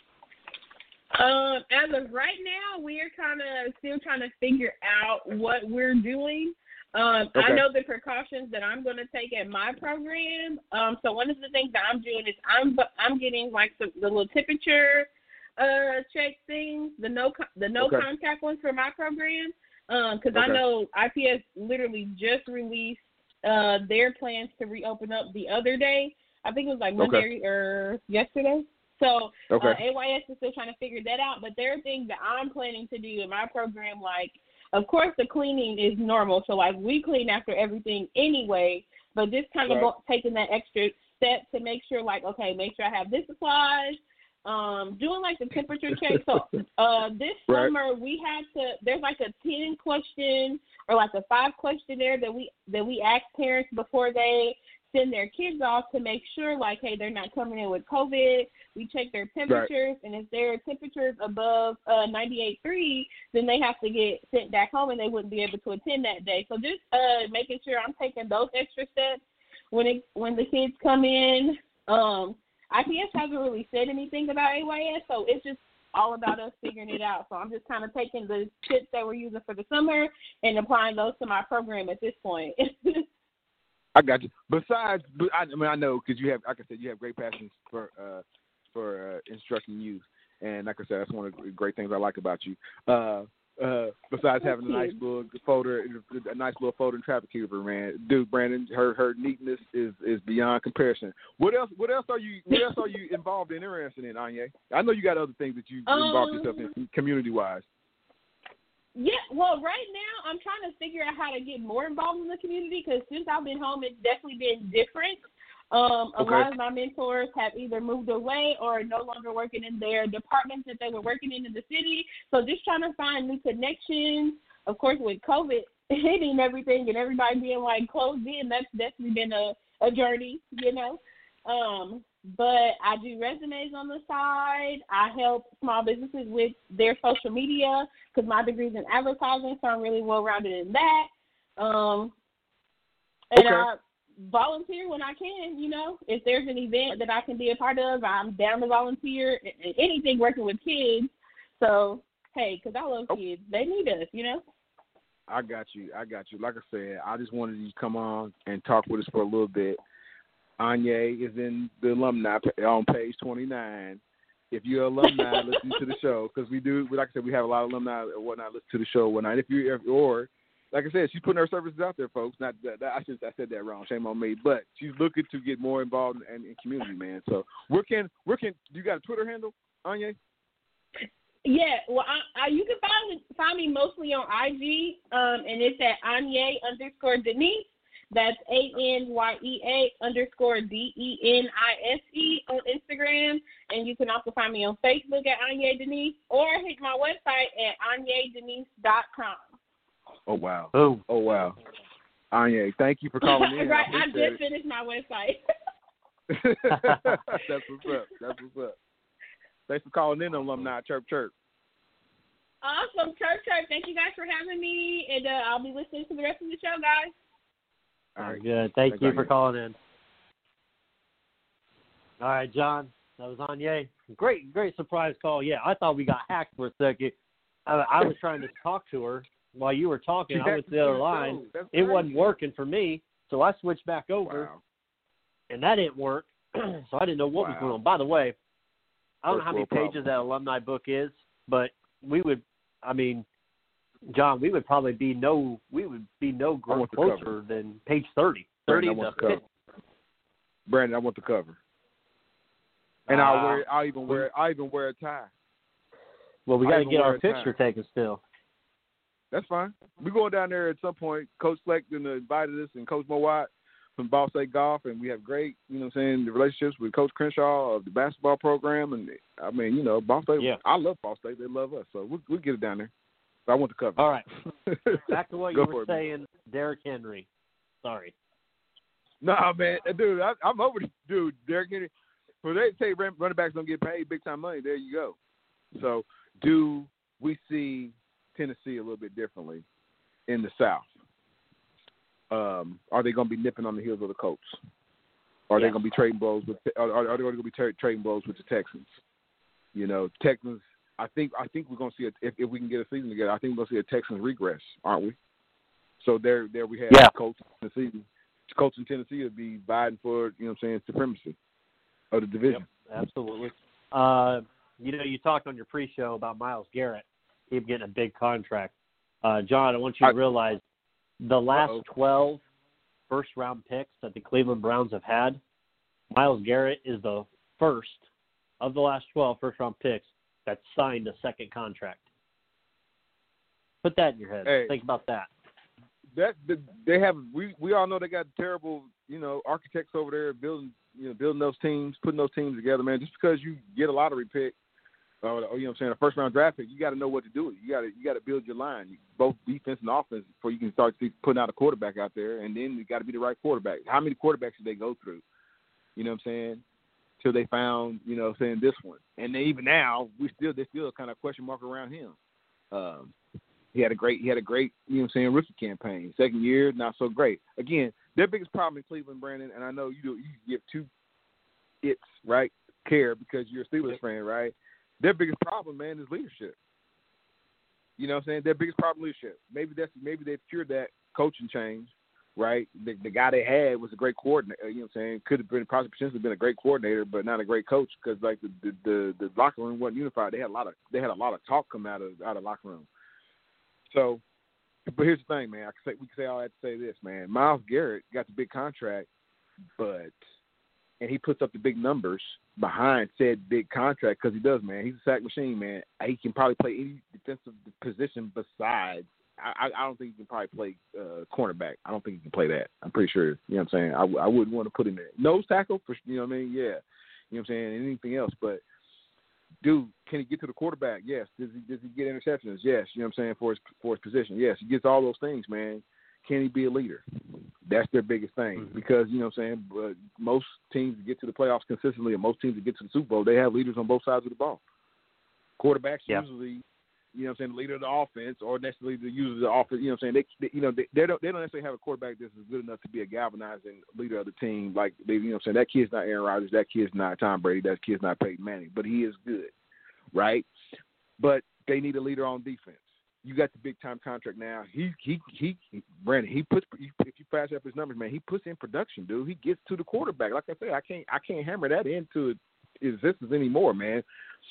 Um, as of right now, we're kind of still trying to figure out what we're doing. Um, okay. I know the precautions that I'm going to take at my program. Um, so one of the things that I'm doing is I'm I'm getting like the, the little temperature uh, check things, the no the no okay. contact ones for my program, because um, okay. I know I P S literally just released uh, their plans to reopen up the other day. I think it was like Monday okay. or yesterday. So okay. uh, A Y S is still trying to figure that out, but there are things that I'm planning to do in my program, like. Of course, the cleaning is normal, so, like, we clean after everything anyway, but just kind of right. go, taking that extra step to make sure, like, okay, make sure I have this supplies, um, doing, like, the temperature check. So uh, this right. summer we had to – there's, like, a ten-question or, like, a five-questionnaire that we that we ask parents before they send their kids off to make sure, like, hey, they're not coming in with COVID. We check their temperatures, right. and if their temperature's above uh, ninety-eight point three, then they have to get sent back home, and they wouldn't be able to attend that day. So just uh, making sure I'm taking those extra steps when it, when the kids come in. Um, I P S hasn't really said anything about A Y S, so it's just all about us figuring it out. So I'm just kind of taking the tips that we're using for the summer and applying those to my program at this point. I got you. Besides, I mean, I know because you have, like I said, you have great passions for uh, for uh, instructing youth, and like I said, that's one of the great things I like about you. Uh, uh, besides having a nice little folder, a nice little folder and traffic keeper, man, dude, Brandon, her her neatness is, is beyond comparison. What else? What else are you? What else are you involved in, interested in, Anya? I know you got other things that you um, involved yourself in, community wise. Yeah, well, right now I'm trying to figure out how to get more involved in the community because since I've been home, it's definitely been different. Um, a okay. lot of my mentors have either moved away or are no longer working in their departments that they were working in in the city. So just trying to find new connections. Of course, with COVID hitting everything and everybody being like closed in, that's definitely been a, a journey, you know. Um, but I do resumes on the side. I help small businesses with their social media because my degree's in advertising, so I'm really well-rounded in that. Um, and okay. I volunteer when I can, you know. If there's an event that I can be a part of, I'm down to volunteer. Anything working with kids. So, hey, because I love oh. kids. They need us, you know. I got you. I got you. Like I said, I just wanted you to come on and talk with us for a little bit. Anya is in the alumni on page twenty-nine. If you're an alumni, listen to the show because we do. Like I said, we have a lot of alumni and whatnot. Listen to the show and whatnot. If you or like I said, she's putting her services out there, folks. Not that, that I should I said that wrong. Shame on me. But she's looking to get more involved in, in community, man. So where can where can you got a Twitter handle, Anya? Yeah, well, I, I, you can find find me mostly on I G, um, and it's at Anya underscore Denise. That's A N Y E A underscore D E N I S E on Instagram. And you can also find me on Facebook at Anya Denise or hit my website at anya denise dot com. Oh, wow. Oh, oh wow. Anya, thank you for calling in. Right, I, I just it. finished my website. That's what's up. That's what's up. Thanks for calling in, alumni. Chirp, chirp. Awesome. Chirp, chirp. Thank you guys for having me. And uh, I'll be listening to the rest of the show, guys. All right, good. Thank Thanks, you Anya. for calling in. All right, John. That was Anya. Great, great surprise call. Yeah, I thought we got hacked for a second. I, I was trying to talk to her while you were talking. I went to the other line. It wasn't working for me, so I switched back over, wow. and that didn't work. So I didn't know what wow. was going on. By the way, I don't First know how many world pages problem. that alumni book is, but we would, I mean, John, we would probably be no, we would be no gr- closer than page thirty. thirty Brandon, I want to the cover. Brandon, I want the cover. And uh, I'll wear. I'll even wear. I even wear a tie. Well, we got to even get wear our a tie. picture taken still. That's fine. We're going down there at some point. Coach Fleck invited us, and Coach Mowat. from Ball State Golf, and we have great, you know what I'm saying, the relationships with Coach Crenshaw of the basketball program. And, I mean, you know, Ball State, yeah. I love Ball State. They love us. So we'll, we'll get it down there. So I want to cover. All right. Back to what you were it, saying, Derrick Henry. Sorry. No, nah, man. Dude, I, I'm over this dude, Derrick Henry. For they say running backs don't get paid big time money, there you go. So do we see Tennessee a little bit differently in the South? Um, are they going to be nipping on the heels of the Colts? Are yes. they going to be trading blows with? Are, are they going to be tra- trading blows with the Texans? You know, Texans. I think I think we're going to see a, if, if we can get a season together. I think we're going to see a Texans regress, aren't we? So there, there we have yeah. Colts in Tennessee. Colts in Tennessee would be vying for, you know, what I'm saying, supremacy of the division. Yep, absolutely. Uh, you know, you talked on your pre-show about Myles Garrett, him getting a big contract. Uh, John, I want you to I, realize the last uh-oh. twelve first-round picks that the Cleveland Browns have had, Myles Garrett is the first of the last twelve first-round picks that signed a second contract. Put that in your head. Hey, Think about that. That they have. We, we all know they got terrible, you know, architects over there building, you know, building those teams, putting those teams together, man. Just because you get a lottery pick, or, or you know, what I'm saying, a first round draft pick, you got to know what to do. You got to you got to build your line, both defense and offense, before you can start putting out a quarterback out there. And then you got to be the right quarterback. How many quarterbacks did they go through? You know what I'm saying? Till they found, you know, saying this one. And then even now, we still there's still a kind of question mark around him. Um, He had a great, he had a great, you know what I'm saying, rookie campaign. Second year, not so great. Again, their biggest problem in Cleveland, Brandon, and I know you do, you give two it's, right, care because you're a Steelers fan, right? Their biggest problem, man, is leadership. You know what I'm saying? Their biggest problem is leadership. Maybe that's, maybe they've cured that coaching change, right? The, the guy they had was a great coordinator, you know what I'm saying? Could have been, possibly potentially been a great coordinator, but not a great coach because, like, the, the, the, the locker room wasn't unified. They had a lot of, they had a lot of talk come out of, out of the locker room. So, but here's the thing, man. I can say we can say all that to say this, man. Myles Garrett got the big contract, but and he puts up the big numbers behind said big contract because he does, man. He's a sack machine, man. He can probably play any defensive position besides. I, I don't think he can probably play uh, cornerback. I don't think he can play that. I'm pretty sure. You know what I'm saying? I, I wouldn't want to put him there. Nose tackle, for, you know what I mean? Yeah. You know what I'm saying? Anything else, but. Dude, can he get to the quarterback? Yes. Does he does he get interceptions? Yes. You know what I'm saying, for his for his position. Yes, he gets all those things, man. Can he be a leader? That's their biggest thing. Mm-hmm. Because, you know what I'm saying, but most teams that get to the playoffs consistently and most teams that get to the Super Bowl, they have leaders on both sides of the ball. Quarterbacks yeah. usually, you know what I'm saying, the leader of the offense or necessarily the user of the offense, you know what I'm saying, they, they you know, they, they don't they don't necessarily have a quarterback that's good enough to be a galvanizing leader of the team. Like, they, you know what I'm saying, that kid's not Aaron Rodgers, that kid's not Tom Brady, that kid's not Peyton Manning, but he is good, right? But they need a leader on defense. You got the big-time contract now. He, he, he, he Brandon, he puts, if you fast up his numbers, man, he puts in production, dude. He gets to the quarterback. Like I said, I can't, I can't hammer that into existence anymore, man.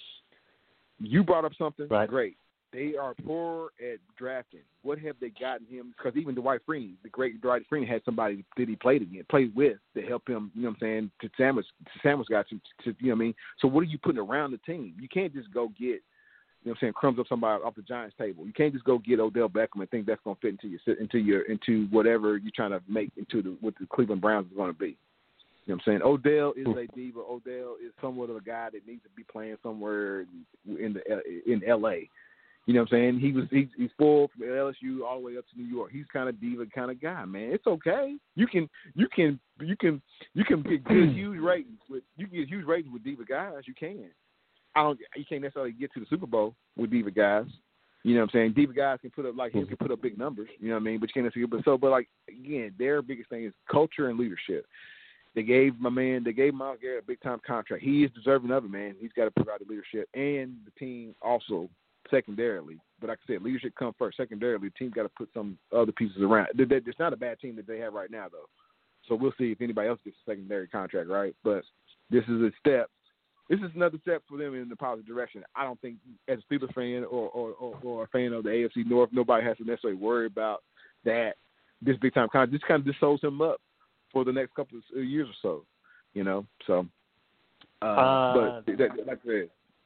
You brought up something right. great. They are poor at drafting. What have they gotten him? Because even Dwight Freeney, the great Dwight Freeney, had somebody that he played against, played with to help him. You know what I'm saying? To sandwich, sandwich guys. To, to, you know what I mean? So what are you putting around the team? You can't just go get. You know what I'm saying, crumbs up somebody off the Giants table. You can't just go get Odell Beckham and think that's going to fit into your into your into whatever you're trying to make into the what the Cleveland Browns is going to be. You know what I'm saying? Odell is a diva. Odell is somewhat of a guy that needs to be playing somewhere in the in L A. You know what I'm saying? He was he's, he's full from L S U all the way up to New York. He's kind of diva kind of guy, man. It's okay. You can you can you can you can get good huge ratings with you can get huge ratings with diva guys. You can. I don't. You can't necessarily get to the Super Bowl with diva guys. You know what I'm saying? Diva guys can put up like him can put up big numbers. You know what I mean? But you can't necessarily. But so, but like again, their biggest thing is culture and leadership. They gave my man. They gave Myles Garrett a big time contract. He is deserving of it, man. He's got to provide the leadership and the team also secondarily. But like I said, leadership comes first. Secondarily, the team got to put some other pieces around. It's not a bad team that they have right now, though. So we'll see if anybody else gets a secondary contract, right? But this is a step. This is another step for them in the positive direction. I don't think, as a Steelers fan or, or, or, or a fan of the A F C North, nobody has to necessarily worry about that. This big time contract just kind of just shows him up for the next couple of years or so, you know. So, uh, uh, but that, like I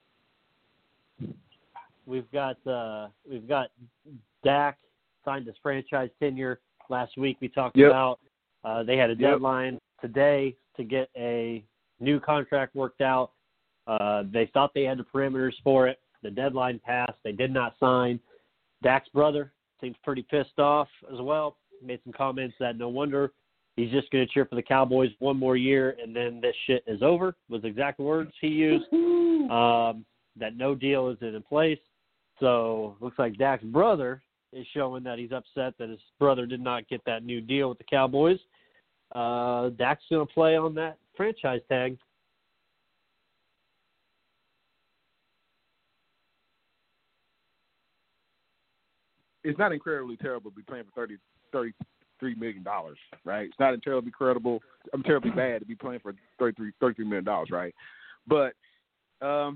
said, we've got uh, we've got Dak signed his franchise tenure last week. We talked yep. about Uh, they had a Yep. deadline today to get a new contract worked out. Uh, they thought they had the perimeters for it. The deadline passed. They did not sign. Dak's brother seems pretty pissed off as well. Made some comments that no wonder he's just going to cheer for the Cowboys one more year and then this shit is over, was the exact words he used. Um, that no deal is in place. So looks like Dak's brother is showing that he's upset that his brother did not get that new deal with the Cowboys. Uh, Dak's going to play on that franchise tag. It's not incredibly terrible to be playing for thirty, thirty-three million dollars, right? It's not terribly credible. I'm terribly bad to be playing for thirty-three, thirty-three million dollars, right? But um,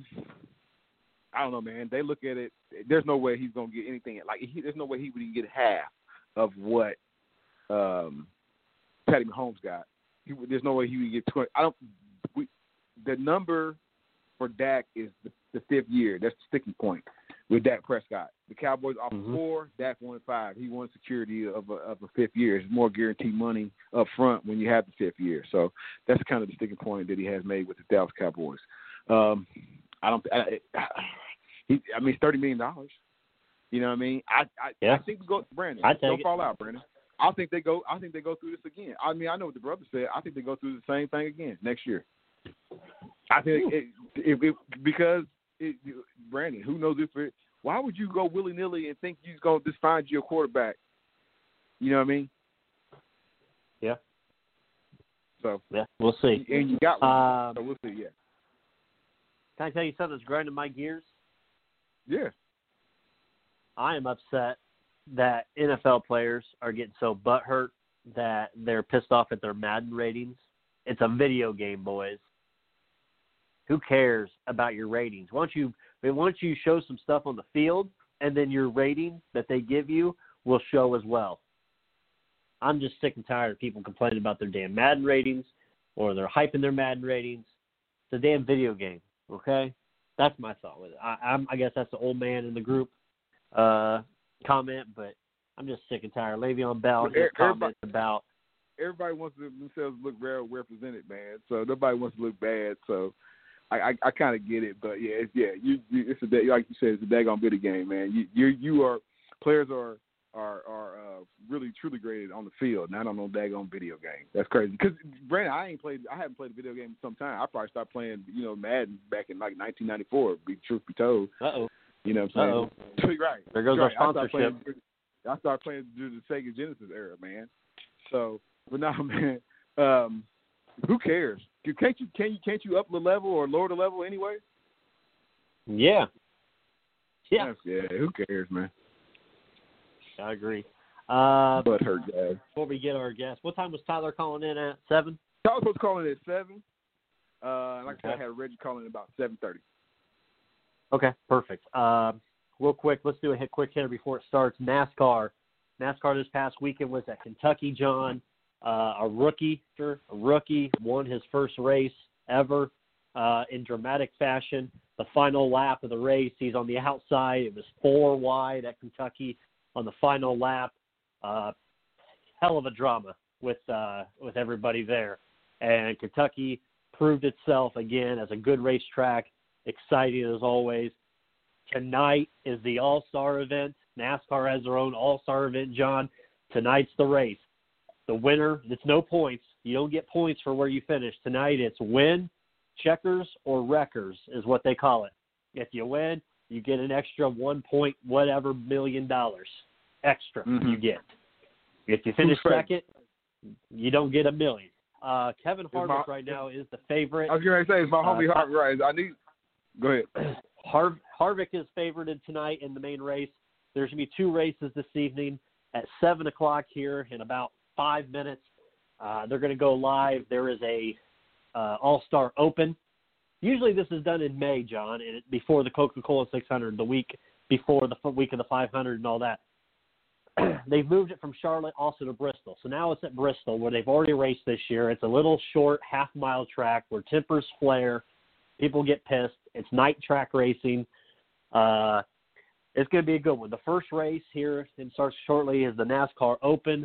I don't know, man. They look at it. There's no way he's gonna get anything. Like he, there's no way he would even get half of what um, Patty Mahomes got. He, there's no way he would get twenty. I don't. We, the number for Dak is the, the fifth year. That's the sticking point with Dak Prescott. The Cowboys offered Mm-hmm. four, Dak wanted five. He wanted security of a, of a fifth year. It's more guaranteed money up front when you have the fifth year. So that's kind of the sticking point that he has made with the Dallas Cowboys. Um, I don't. I, he, I mean, it's thirty million dollars. You know what I mean? I I, Yeah. I think we go, Brandon. I take Don't it. fall out, Brandon. I think they go. I think they go through this again. I mean, I know what the brother said. I think they go through the same thing again next year. I think it, it, it, because it, Brandon, who knows if it. Why would you go willy nilly and think you're gonna just find you a quarterback? You know what I mean? Yeah. So Yeah, we'll see. and you got one. Um, so we'll see. Yeah. Can I tell you something that's grinding my gears? Yeah. I am upset that N F L players are getting so butthurt that they're pissed off at their Madden ratings. It's a video game, boys. Who cares about your ratings? Why don't you, why don't you show some stuff on the field, and then your rating that they give you will show as well. I'm just sick and tired of people complaining about their damn Madden ratings or they're hyping their Madden ratings. It's a damn video game, okay? That's my thought with it. I, I'm, I guess that's the old man in the group uh, comment, but I'm just sick and tired. Le'Veon Bell Well, just everybody- comments about Everybody wants to themselves look well represented, man. So nobody wants to look bad. So I, I, I kind of get it, but yeah, it's, yeah, you, you, it's a like you said, it's a daggone video game, man. You, you, you are players are are are uh, really truly graded on the field, not on no daggone video game. That's crazy. Because Brandon, I ain't played, I haven't played a video game in some time. I probably stopped playing, you know, Madden back in like nineteen ninety-four. Be truth be told, uh oh, you know what I'm saying? right. there goes right. our I started sponsorship. playing, I started playing through the Sega Genesis era, man. So, but now, man, um, who cares? Can't you can't you can't you up the level or lower the level anyway? Yeah, yeah, yeah. Who cares, man? I agree. Uh, But hurt guys. before we get our guest, what time was Tyler calling in at? Seven. I was supposed to call in at seven. Uh, like I said, Okay. I had Reggie calling in about seven thirty. Okay, perfect. Uh, real quick, let's do a hit quick hitter before it starts. NASCAR. NASCAR this past weekend was at Kentucky, John. Uh, a rookie, a rookie won his first race ever uh, in dramatic fashion. The final lap of the race, he's on the outside. It was four wide at Kentucky on the final lap. Uh, hell of a drama with uh, with everybody there. And Kentucky proved itself again as a good racetrack. Exciting as always. Tonight is the All-Star event. NASCAR has their own All-Star event, John. Tonight's the race. The winner, it's no points. You don't get points for where you finish. Tonight it's win, checkers, or wreckers is what they call it. If you win, you get an extra one point whatever million dollars extra Mhm. you get. If you finish Who's second, you don't get a million. Uh, Kevin Harvick my- right now is the favorite. I was going to say, it's my Uh, homie Ty- Hart. Right. I need. Go ahead. Har- Harvick is favored in tonight in the main race. There's going to be two races this evening at seven o'clock here in about five minutes. Uh, they're going to go live. There is a uh, All-Star Open. Usually this is done in May, John, and it, before the Coca-Cola six hundred, the week before the f- week of the five hundred and all that. They've moved it from Charlotte also to Bristol. So now it's at Bristol where they've already raced this year. It's a little short half-mile track where tempers flare. People get pissed. It's night track racing. Uh, it's going to be a good one. The first race here, and starts shortly, is the NASCAR Open.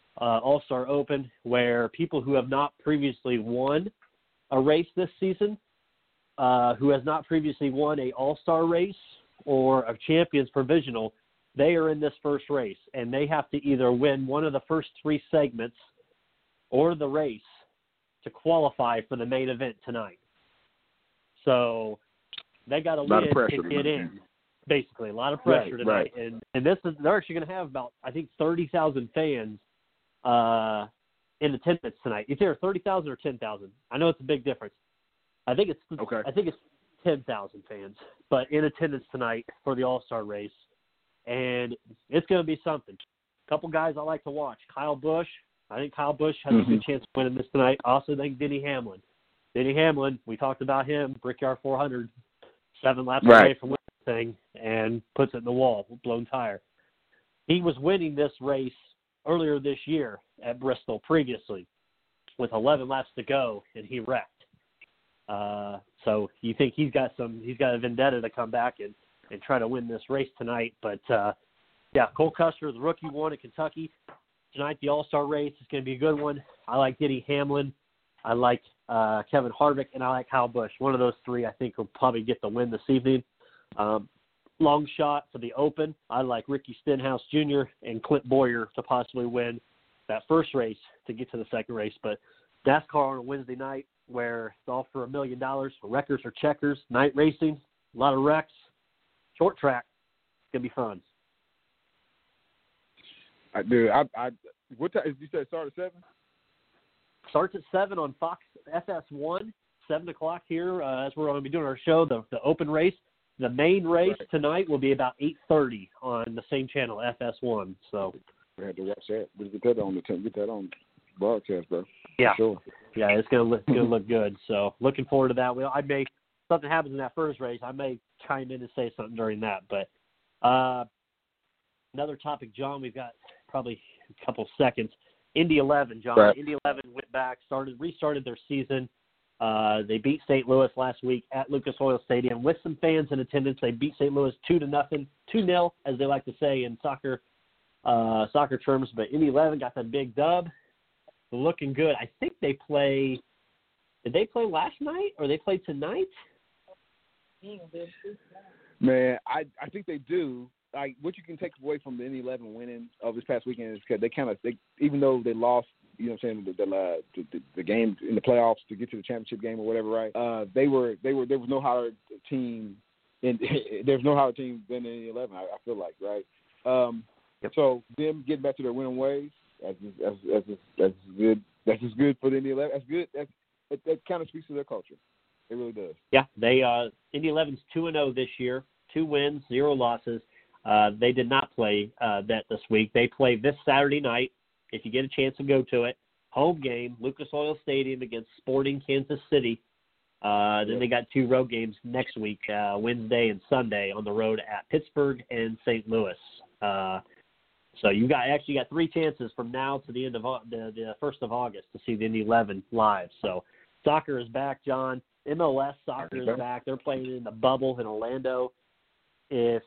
uh, All-Star Open, where people who have not previously won a race this season, uh, who has not previously won a All-Star race or a Champions Provisional, they are in this first race, and they have to either win one of the first three segments or the race to qualify for the main event tonight. So they got to win to get in, basically. A lot of pressure right, tonight. Right. And, and this is they're actually going to have about, I think, thirty thousand fans uh, in attendance tonight. It's either thirty thousand or ten thousand. I know it's a big difference. I think it's okay. I think it's ten thousand fans, but in attendance tonight for the All-Star race. And it's going to be something. A couple guys I like to watch. Kyle Busch. I think Kyle Busch has mm-hmm. a good chance of winning this tonight. Also, I think Denny Hamlin. Denny Hamlin, we talked about him, Brickyard four hundred, seven laps right. away from winning the thing, and puts it in the wall, blown tire. He was winning this race earlier this year at Bristol previously with eleven laps to go, and he wrecked. Uh, so you think he's got some, he's got a vendetta to come back and, and try to win this race tonight. But, uh, yeah, Cole Custer, the rookie, won at Kentucky. Tonight, the All-Star race is going to be a good one. I like Denny Hamlin. I like uh, Kevin Harvick, and I like Kyle Busch. One of those three, I think, will probably get the win this evening. Um, long shot for the Open. I like Ricky Stenhouse Junior and Clint Boyer to possibly win that first race to get to the second race. But NASCAR on a Wednesday night where it's all for a million dollars. Wreckers or checkers. Night racing. A lot of wrecks. Short track. It's going to be fun. I do. I, I, what time? You said start at seven? Starts at seven on Fox F S one, seven o'clock here uh, as we're going to be doing our show, the, the open race. The main race right. tonight will be about eight thirty on the same channel, F S one. So we had to watch that. We get that on the get that on broadcast, bro. Yeah, sure. Yeah, it's gonna look gonna look good. So looking forward to that. Well, I may something happens in that first race, I may chime in and say something during that. But uh, another topic, John, we've got probably a couple seconds. Indy eleven, John. Right. Indy eleven went back, started, restarted their season. Uh, they beat Saint Louis last week at Lucas Oil Stadium with some fans in attendance. They beat Saint Louis two to nothing, two nil, as they like to say in soccer uh, soccer terms. But Indy eleven got that big dub, looking good. I think they play. Did they play last night or they play tonight? Man, I I think they do. Like, what you can take away from the Indy eleven winning of this past weekend is because they kind of, they, even though they lost, you know what I'm saying, the, the, the, the, the game in the playoffs to get to the championship game or whatever, right? Uh, they were, they were, there was no higher team, in, there's no higher team than Indy eleven, I, I feel like, right? Um, yep. So them getting back to their winning ways, that's that's that's, that's good. That's just good for the Indy eleven. That's good. That's, that, that kind of speaks to their culture. It really does. Yeah, they uh, Indy eleven's two and zero this year, two wins, zero losses. Uh, they did not play uh, that this week. They play this Saturday night, if you get a chance to go to it. Home game, Lucas Oil Stadium against Sporting Kansas City. Uh, then they got two road games next week, uh, Wednesday and Sunday on the road at Pittsburgh and Saint Louis. Uh, so you got actually got three chances from now to the end of the, the first of August to see the Indy eleven live. So soccer is back, John. M L S soccer is back. They're playing in the bubble in Orlando. If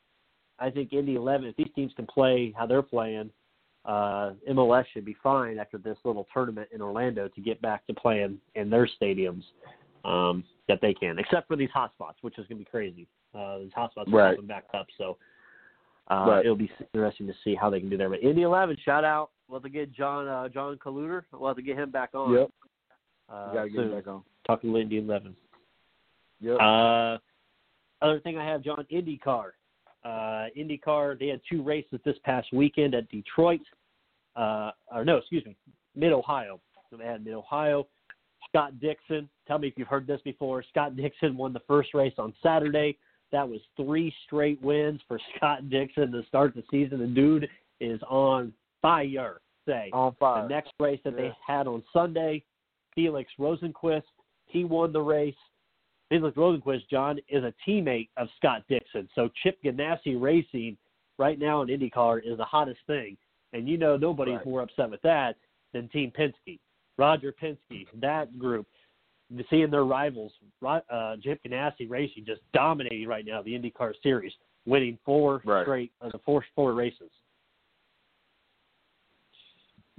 I think Indy eleven, if these teams can play how they're playing, uh, M L S should be fine after this little tournament in Orlando to get back to playing in their stadiums um, that they can, except for these hotspots, which is going to be crazy. Uh, these hotspots are right. popping back up, so uh, right. it'll be interesting to see how they can do there. But Indy eleven, shout out. We'll have to get John uh, John Kaluter. We'll have to get him back on. Yep. Uh, you got to get him back on. Talking to Indy eleven. Yep. Uh, other thing I have, John, IndyCar. Uh, IndyCar, they had two races this past weekend at Detroit. Uh, or no, excuse me, Mid-Ohio. So they had Mid-Ohio. Scott Dixon, tell me if you've heard this before. Scott Dixon won the first race on Saturday. That was three straight wins for Scott Dixon to start the season. The dude is on fire, say. On fire. The next race that yeah. they had on Sunday, Felix Rosenquist, he won the race. Felix Rosenquist, John, is a teammate of Scott Dixon. So Chip Ganassi Racing right now in IndyCar is the hottest thing. And you know nobody's right. more upset with that than Team Penske. Roger Penske, that group, seeing their rivals, uh, Chip Ganassi Racing, just dominating right now the IndyCar Series, winning four right. straight, uh, the four, four races.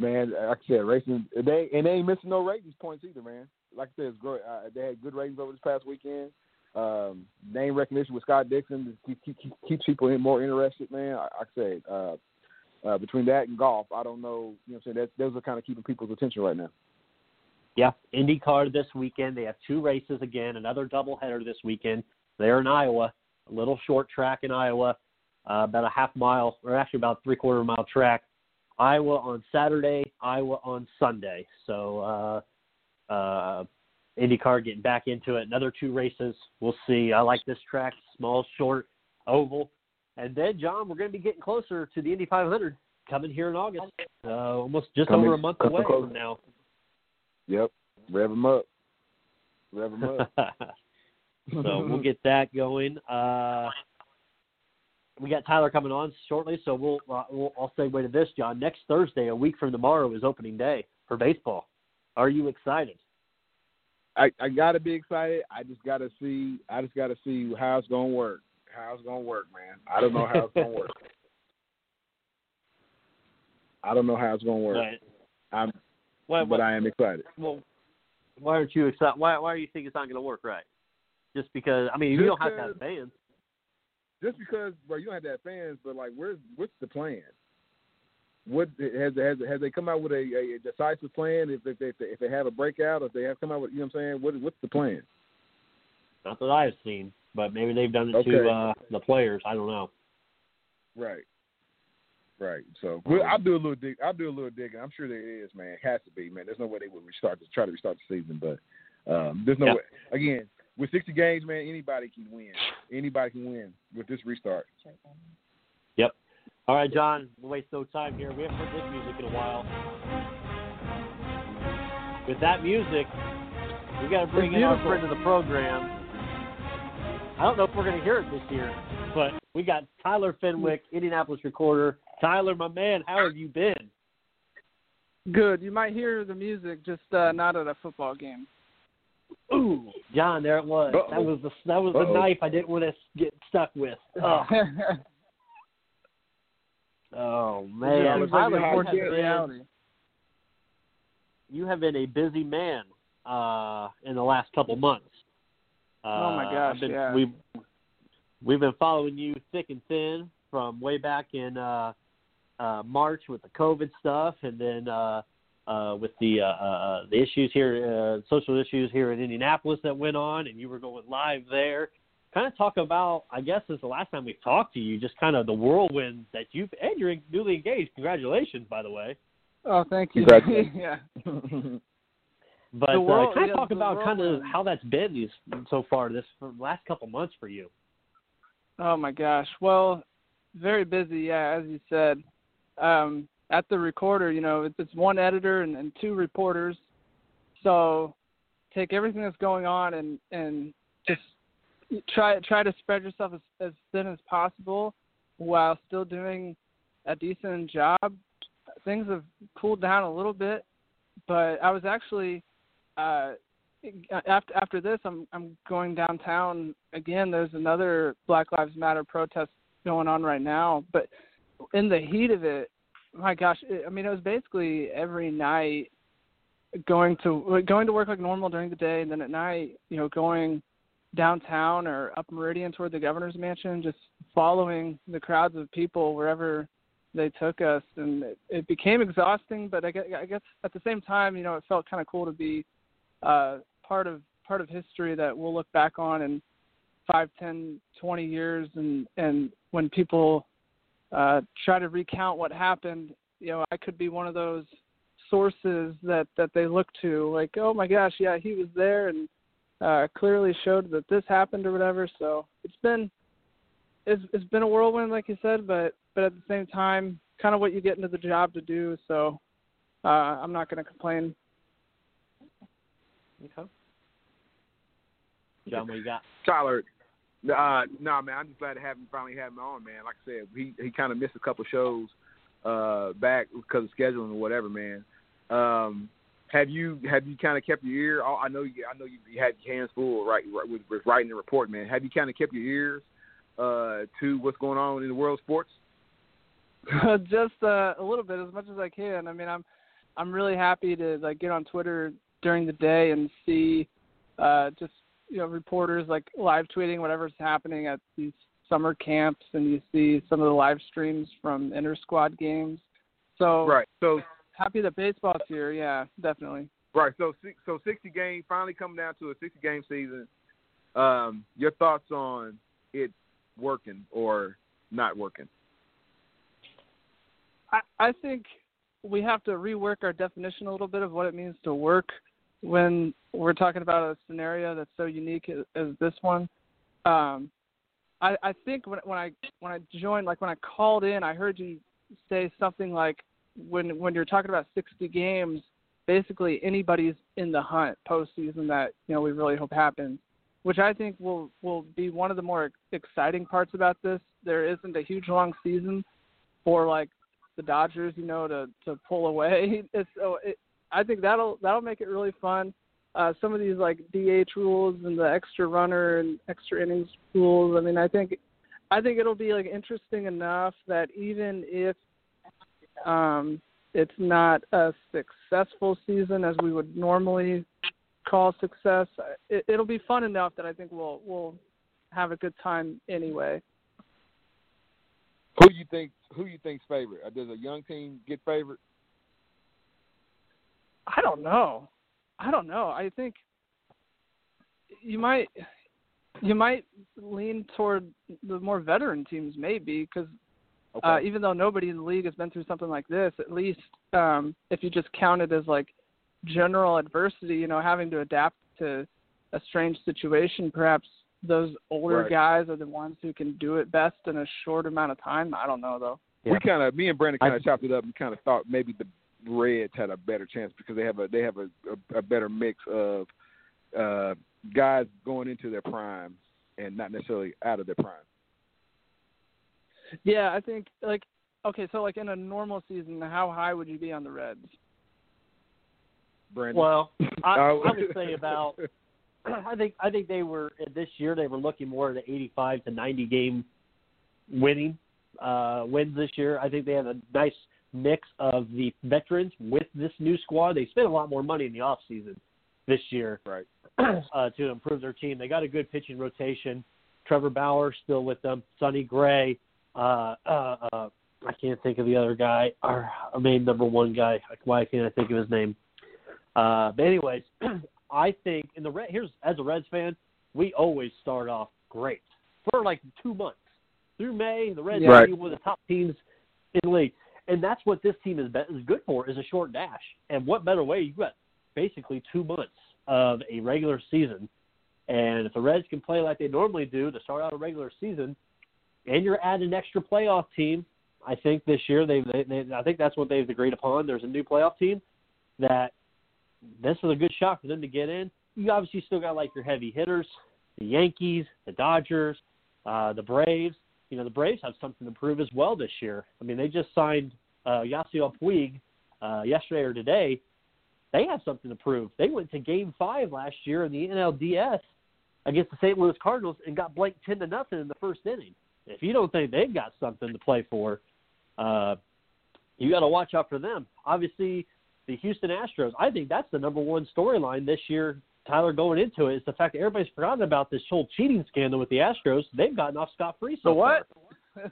Man, like I said, racing they and they ain't missing no ratings points either, man. Like I said, it's great. Uh, they had good ratings over this past weekend. Um, name recognition with Scott Dixon keep, keep, keep, keeps people more interested, man. Like I said, uh, uh, between that and golf, I don't know. You know, what I'm saying that those are kind of keeping people's attention right now. Yeah, IndyCar this weekend. They have two races again. Another doubleheader this weekend. They're in Iowa, a little short track in Iowa, uh, about a half mile, or actually about three quarter mile track. Iowa on Saturday, Iowa on Sunday. So uh, uh, IndyCar getting back into it. Another two races. We'll see. I like this track, small, short, oval. And then, John, we're going to be getting closer to the Indy five hundred coming here in August. Uh, almost just coming, over a month away close. from now. Yep. Rev them up. Rev them up. So we'll get that going. Uh, we got Tyler coming on shortly, so we'll, uh, we'll I'll segue to this, John. Next Thursday, a week from tomorrow, is opening day for baseball. Are you excited? I, I gotta be excited. I just gotta see. I just gotta see how it's gonna work. How it's gonna work, man. I don't know how it's gonna work. I don't know how it's gonna work. Right. I'm, why, but why, I am excited. Well, why aren't you excited? Why Why do you think it's not going to work right? Just because? I mean, you Just don't have to have fans. Just because, bro, you don't have to have fans, but like, where's what's the plan? What has has has they come out with a, a decisive plan? If if they if they have a breakout, if they have come out with, you know what I'm saying? What what's the plan? Not that I've seen, but maybe they've done it Okay. to uh, the players. I don't know. Right. Right. So well, I'll do a little dig. I'll do a little digging. I'm sure there is, man. It has to be, man. There's no way they would restart to try to restart the season, but um, there's no Yeah. way. Again, with sixty games, man, anybody can win. Anybody can win with this restart. Yep. All right, John. We'll waste no time here. We haven't heard this music in a while. With that music, we got to bring It's in our beautiful. friend of the program. I don't know if we're going to hear it this year, but we got Tyler Fenwick, Indianapolis Recorder. Tyler, my man, how have you been? Good. You might hear the music, just uh, not at a football game. Ooh, John, there it was. Uh-oh. That was the that was the Uh-oh. knife I didn't want to get stuck with. Oh, oh man, Yeah, Tyler, how you it's have been. been you have been a busy man uh, in the last couple months. Uh, Oh, my gosh, I've been, yeah. We've we've been following you thick and thin from way back in uh, uh, March with the COVID stuff, and then. Uh, Uh, with the uh, uh, the issues here, uh, social issues here in Indianapolis that went on, and you were going live there. Kind of talk about, I guess, since the last time we talked to you, just kind of the whirlwind that you've, and you're newly engaged. Congratulations, by the way. Oh, thank you. Congratulations. Yeah. But The world- uh, kind of yeah, talk the about kind of whirlwind. how that's been these so far this for the last couple months for you. Oh my gosh. Well, very busy. Yeah, as you said. Um, at the Recorder, you know, it's, it's one editor and, and two reporters. So take everything that's going on and, and just try try to spread yourself as, as thin as possible while still doing a decent job. Things have cooled down a little bit, but I was actually uh, after after this, I'm I'm going downtown again. There's another Black Lives Matter protest going on right now, but in the heat of it, my gosh, it, I mean, it was basically every night going to going to work like normal during the day, and then at night, you know, going downtown or up Meridian toward the governor's mansion, just following the crowds of people wherever they took us, and it, it became exhausting. But I guess, I guess at the same time, you know, it felt kind of cool to be uh, part of part of history that we'll look back on in five, ten, twenty years, and and when people uh, try to recount what happened, you know, I could be one of those sources that, that they look to, like, oh my gosh, yeah, he was there and uh, clearly showed that this happened or whatever. So it's been it's it's been a whirlwind, like you said, but but at the same time, kind of what you get into the job to do. So uh, I'm not going to complain. Okay. John, what you got? Tyler, uh, no, man, I'm just glad to have him finally have him on, man. Like I said, he he kind of missed a couple shows uh, back because of scheduling or whatever, man. Um, have you have you kind of kept your ear? I know you I know you, you had your hands full right, right with, with writing the report, man. Have you kind of kept your ears uh, to what's going on in the world of sports? Just uh, a little bit, as much as I can. I mean, I'm I'm really happy to like get on Twitter during the day and see uh, just you know reporters like live tweeting whatever's happening at these summer camps, and you see some of the live streams from inter squad games. So right. So happy that baseball's here. Yeah, definitely. Right. So so sixty games finally coming down to a sixty game season. Um, your thoughts on it working or not working? I, I think we have to rework our definition a little bit of what it means to work when we're talking about a scenario that's so unique as, as this one. Um, I, I think when, when I when I joined, like when I called in, I heard you say something like when when you're talking about sixty games, basically anybody's in the hunt postseason that you know we really hope happens, which I think will will be one of the more exciting parts about this. There isn't a huge long season for like the Dodgers, you know, to, to pull away. It's, so it, I think that'll that'll make it really fun. Uh, some of these like D H rules and the extra runner and extra innings rules. I mean, I think I think it'll be like interesting enough that even if um, it's not a successful season as we would normally call success, it, it'll be fun enough that I think we'll we'll have a good time anyway. Who you think? Who you think's favorite? Does a young team get favored? I don't know. I don't know. I think you might you might lean toward the more veteran teams, maybe, because okay. uh, even though nobody in the league has been through something like this, at least um, if you just count it as like general adversity, you know, having to adapt to a strange situation, perhaps those older right. guys are the ones who can do it best in a short amount of time. I don't know, though. Yeah. We kind of, me and Brandon kind I, of chopped it up and kind of thought maybe the Reds had a better chance because they have a they have a, a, a better mix of uh, guys going into their prime and not necessarily out of their prime. Yeah, I think like okay, so like in a normal season, how high would you be on the Reds? Brandon? Well, I, Oh. I would say about. I think I think they were this year. They were looking more at an eighty-five to ninety game winning uh, wins this year. I think they have a nice mix of the veterans with this new squad. They spent a lot more money in the off season this year, right, uh, to improve their team. They got a good pitching rotation. Trevor Bauer still with them. Sonny Gray. Uh, uh, uh, I can't think of the other guy. Our, our main number one guy. Why can't I think of his name? Uh, but anyways. I think in the Red, here's as a Reds fan, we always start off great for like two months through May. The Reds right. are one of the top teams in the league, and that's what this team is is good for is a short dash. And what better way? You've got basically two months of a regular season, and if the Reds can play like they normally do to start out a regular season, and you're adding an extra playoff team, I think this year they, they, they I think that's what they've agreed upon. There's a new playoff team that. This is a good shot for them to get in. You obviously still got like your heavy hitters, the Yankees, the Dodgers, uh, the Braves. You know, the Braves have something to prove as well this year. I mean, they just signed uh, Yasiel Puig uh, yesterday or today. They have something to prove. They went to Game Five last year in the N L D S against the Saint Louis Cardinals and got blanked ten to nothing in the first inning. If you don't think they've got something to play for, uh, you got to watch out for them. Obviously. The Houston Astros, I think that's the number one storyline this year, Tyler, going into it, is the fact that everybody's forgotten about this whole cheating scandal with the Astros. They've gotten off scot-free so the what? far.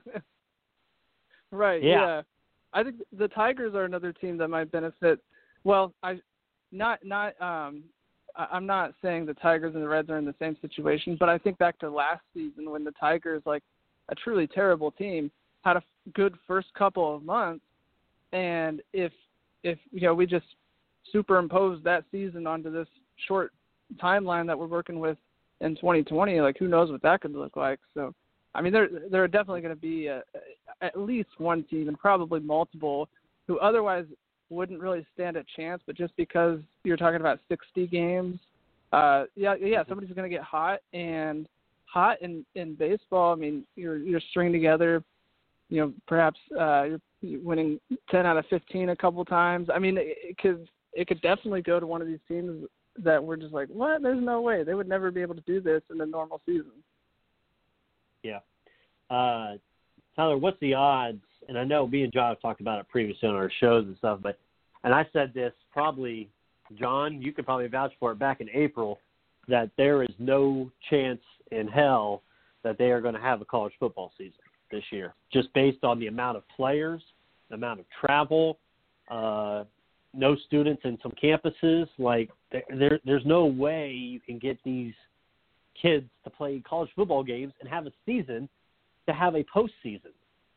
Right, yeah. yeah. I think the Tigers are another team that might benefit. Well, I not not um I'm not saying the Tigers and the Reds are in the same situation, but I think back to last season when the Tigers, like a truly terrible team, had a good first couple of months, and if If you know we just superimpose that season onto this short timeline that we're working with in twenty twenty, like who knows what that could look like. So, I mean, there there are definitely going to be a, at least one team and probably multiple who otherwise wouldn't really stand a chance, but just because you're talking about sixty games, uh, yeah, yeah, somebody's going to get hot and hot in, in baseball. I mean, you're you're stringing together, you know, perhaps uh, you're winning ten out of fifteen a couple times. I mean, it, it could it could definitely go to one of these teams that we're just like, what? There's no way. They would never be able to do this in a normal season. Yeah. Uh, Tyler, what's the odds? And I know me and John have talked about it previously on our shows and stuff, but and I said this probably, John, you could probably vouch for it back in April, that there is no chance in hell that they are going to have a college football season this year, just based on the amount of players, the amount of travel, uh, no students in some campuses. Like, there, there's no way you can get these kids to play college football games and have a season to have a postseason.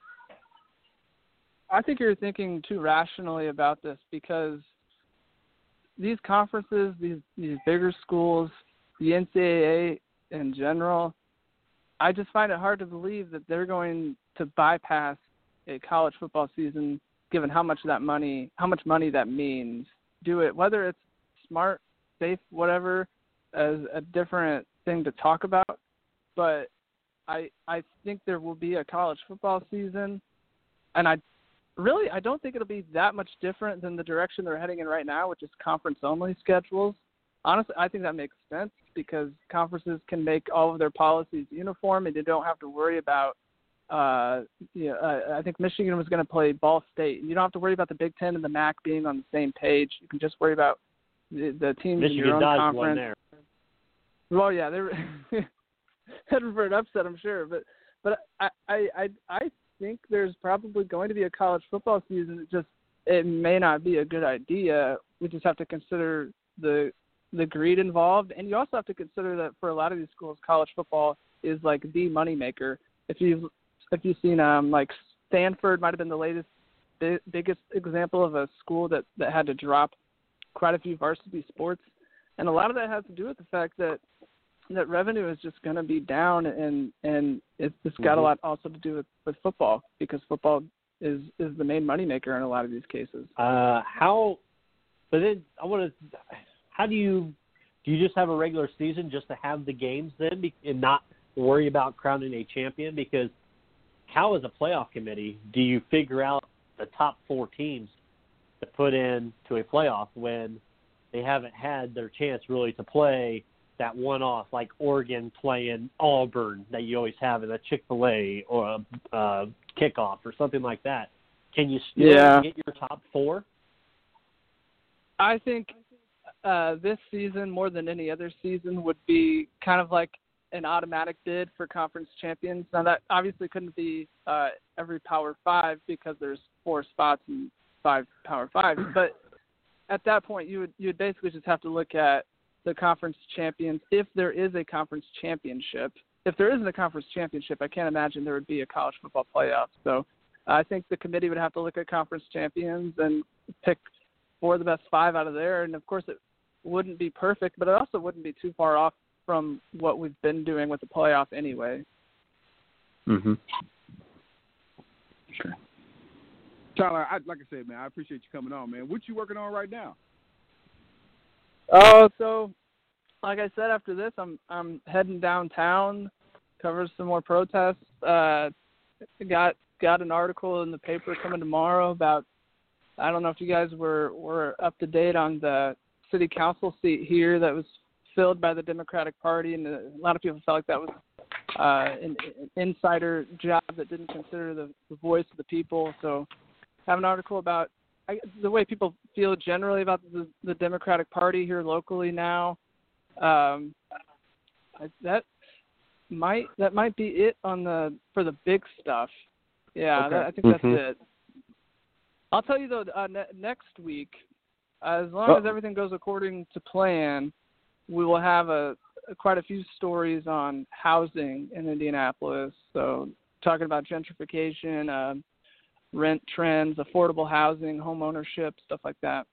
I think you're thinking too rationally about this, because these conferences, these these bigger schools, the N C double A in general, I just find it hard to believe that they're going to bypass a college football season, given how much that money, how much money that means. Do it, whether it's smart, safe, whatever, as a different thing to talk about. But I I think there will be a college football season, and I really I don't think it'll be that much different than the direction they're heading in right now, which is conference-only schedules. Honestly, I think that makes sense, because conferences can make all of their policies uniform, and they don't have to worry about uh, you know, uh, I think Michigan was going to play Ball State, and you don't have to worry about the Big Ten and the M A C being on the same page. You can just worry about the, the teams Michigan in your own dodged conference. one there. Well, yeah, they were heading for an upset, I'm sure, but but I I I, I think there's probably going to be a college football season. It just it may not be a good idea. We just have to consider the the greed involved, and you also have to consider that for a lot of these schools, college football is like the moneymaker. If you've if you've seen um like Stanford might have been the latest bi- biggest example of a school that that had to drop quite a few varsity sports, and a lot of that has to do with the fact that that revenue is just going to be down, and and it's, it's got mm-hmm. a lot also to do with, with football, because football is is the main moneymaker in a lot of these cases. Uh, how? But then I want to. How do you do? You just have a regular season just to have the games then, and not worry about crowning a champion? Because how, as a playoff committee, do you figure out the top four teams to put in to a playoff when they haven't had their chance really to play that one-off, like Oregon playing Auburn that you always have in a Chick-fil-A or a uh, kickoff or something like that? Can you still yeah. get your top four? I think uh, this season, more than any other season, would be kind of like an automatic bid for conference champions. Now, that obviously couldn't be uh, every Power Five, because there's four spots and five Power Fives. But at that point, you would you would basically just have to look at the conference champions. If there is a conference championship, if there isn't a conference championship, I can't imagine there would be a college football playoff. So I think the committee would have to look at conference champions and pick four of the best five out of there. And of course, it wouldn't be perfect, but it also wouldn't be too far off from what we've been doing with the playoff anyway. Mm-hmm. Okay. Tyler, I, like I said, man, I appreciate you coming on, man. What you working on right now? Oh, so like I said, after this, I'm I'm heading downtown, cover some more protests. Uh, got got an article in the paper coming tomorrow about. I don't know if you guys were were up to date on the city council seat here that was filled by the Democratic Party, and a lot of people felt like that was uh, an, an insider job that didn't consider the, the voice of the people. So, I have an article about I, the way people feel generally about the, the Democratic Party here locally now. Um, I, that might that might be it on the for the big stuff. Yeah, okay. that, I think mm-hmm. that's it. I'll tell you though, uh, ne- next week, uh, as long oh. as everything goes according to plan, we will have a, a quite a few stories on housing in Indianapolis. So talking about gentrification, uh, rent trends, affordable housing, home ownership, stuff like that.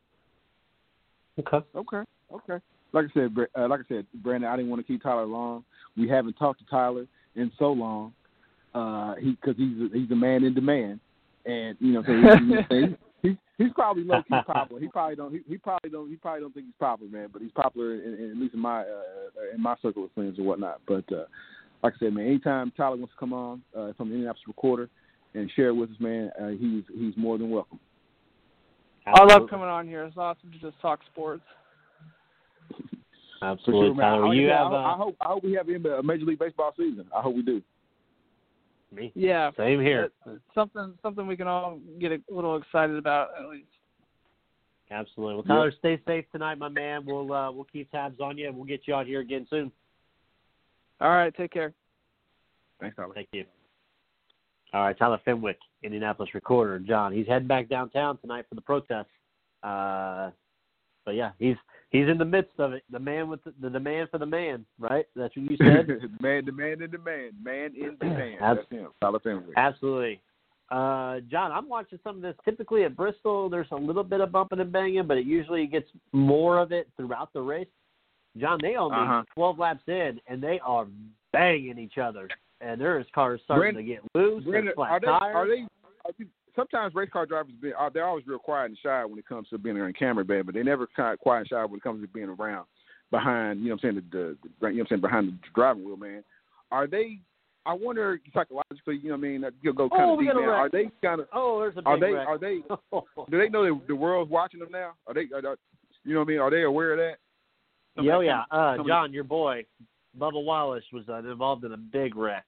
Okay. Okay. Okay. Like I said, uh, like I said, Brandon, I didn't want to keep Tyler long. We haven't talked to Tyler in so long, uh, he because he's a, he's a man in demand, and you know, so he, he, he, he's probably low key popular. He probably don't. He, he probably don't. He probably don't think he's popular, man. But he's popular, in, in, at least in my uh, in my circle of friends and whatnot. But uh, like I said, man, anytime Tyler wants to come on uh, from the Indianapolis Recorder and share it with us, man, uh, he's he's more than welcome. Absolutely. I love coming on here. It's awesome to just talk sports. Absolutely, sure, Tyler. I, You I, have. I, Uh, I hope I hope we have a Major League Baseball season. I hope we do. Me. Yeah. Same here. Something something we can all get a little excited about at least. Absolutely. Well, Tyler, stay safe tonight, my man. We'll uh, we'll keep tabs on you, and we'll get you out here again soon. All right, take care. Thanks, Tyler. Thank you. All right, Tyler Fenwick, Indianapolis Recorder. John, he's heading back downtown tonight for the protest. Uh, but yeah, he's he's in the midst of it. The man with the, the demand for the man, right? That's what you said. man, demand in demand, man in demand. Ab- That's him, Tyler Fenwick. Absolutely. Uh, John, I'm watching some of this. Typically at Bristol, there's a little bit of bumping and banging, but it usually gets more of it throughout the race. John, they only uh-huh. twelve laps in, and they are banging each other. And there's cars starting Brandon, to get loose. Brandon, flat are, they, tires. are they? Are they? Sometimes race car drivers, be, are, they're always real quiet and shy when it comes to being on camera, band, but they never kind of quiet and shy when it comes to being around behind. You know what I'm saying? The, the, the you know what I'm saying behind the driving wheel, man. Are they? I wonder psychologically, you know what I mean? You'll go kind Oh, of we deep, got a man. wreck. Are they kind of? Oh, there's a big Are they? wreck. Are they? Do they know that the world's watching them now? Are they? Are, they- you know what I mean? Are they aware of that? Some Yeah, of that yeah. kind of- Uh, John, your boy, Bubba Wallace, was uh, involved in a big wreck.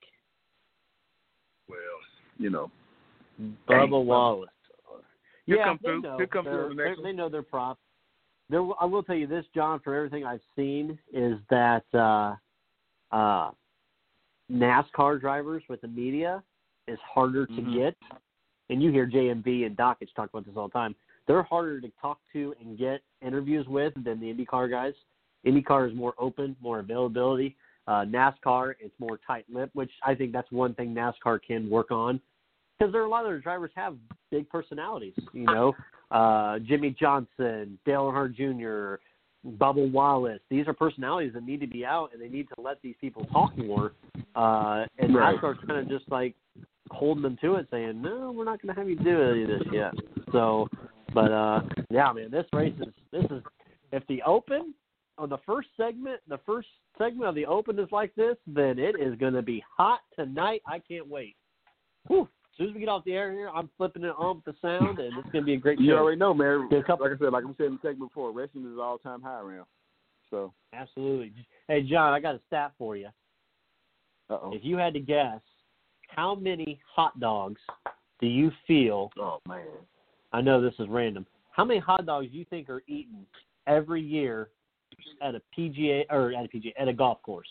Well, you know. Bubba Dang, Wallace. Here yeah, come they through. know. Here come They're- through on the next they- one. They know their prop. There, I will tell you this, John, for everything I've seen, is that uh, uh, NASCAR drivers with the media is harder to Mhm. get. And you hear J M V and Dockage talk about this all the time. They're harder to talk to and get interviews with than the IndyCar guys. IndyCar is more open, more availability. Uh, NASCAR, it's more tight-lipped, which I think that's one thing NASCAR can work on. Because there are a lot of their drivers have big personalities, you know. Uh, Jimmy Johnson, Dale Earnhardt Junior, Bubba Wallace. These are personalities that need to be out, and they need to let these people talk more. Uh, and Right. NASCAR's kind of just like holding them to it, saying, no, we're not going to have you do any of this yet. So, but, uh, yeah, man, this race is, this is, if the Open on the first segment, the first segment of the Open is like this, then it is going to be hot tonight. I can't wait. Whew. As soon as we get off the air here, I'm flipping it on with the sound, and it's going to be a great show. You already know, man. Get a couple- Like I said, like we said in the segment before, wrestling is all-time high around. So, Absolutely. Hey, John, I got a stat for you. uh-oh. If you had to guess, how many hot dogs do you feel? Oh, man. I know this is random. How many hot dogs do you think are eaten every year at a P G A or at a P G A at a golf course?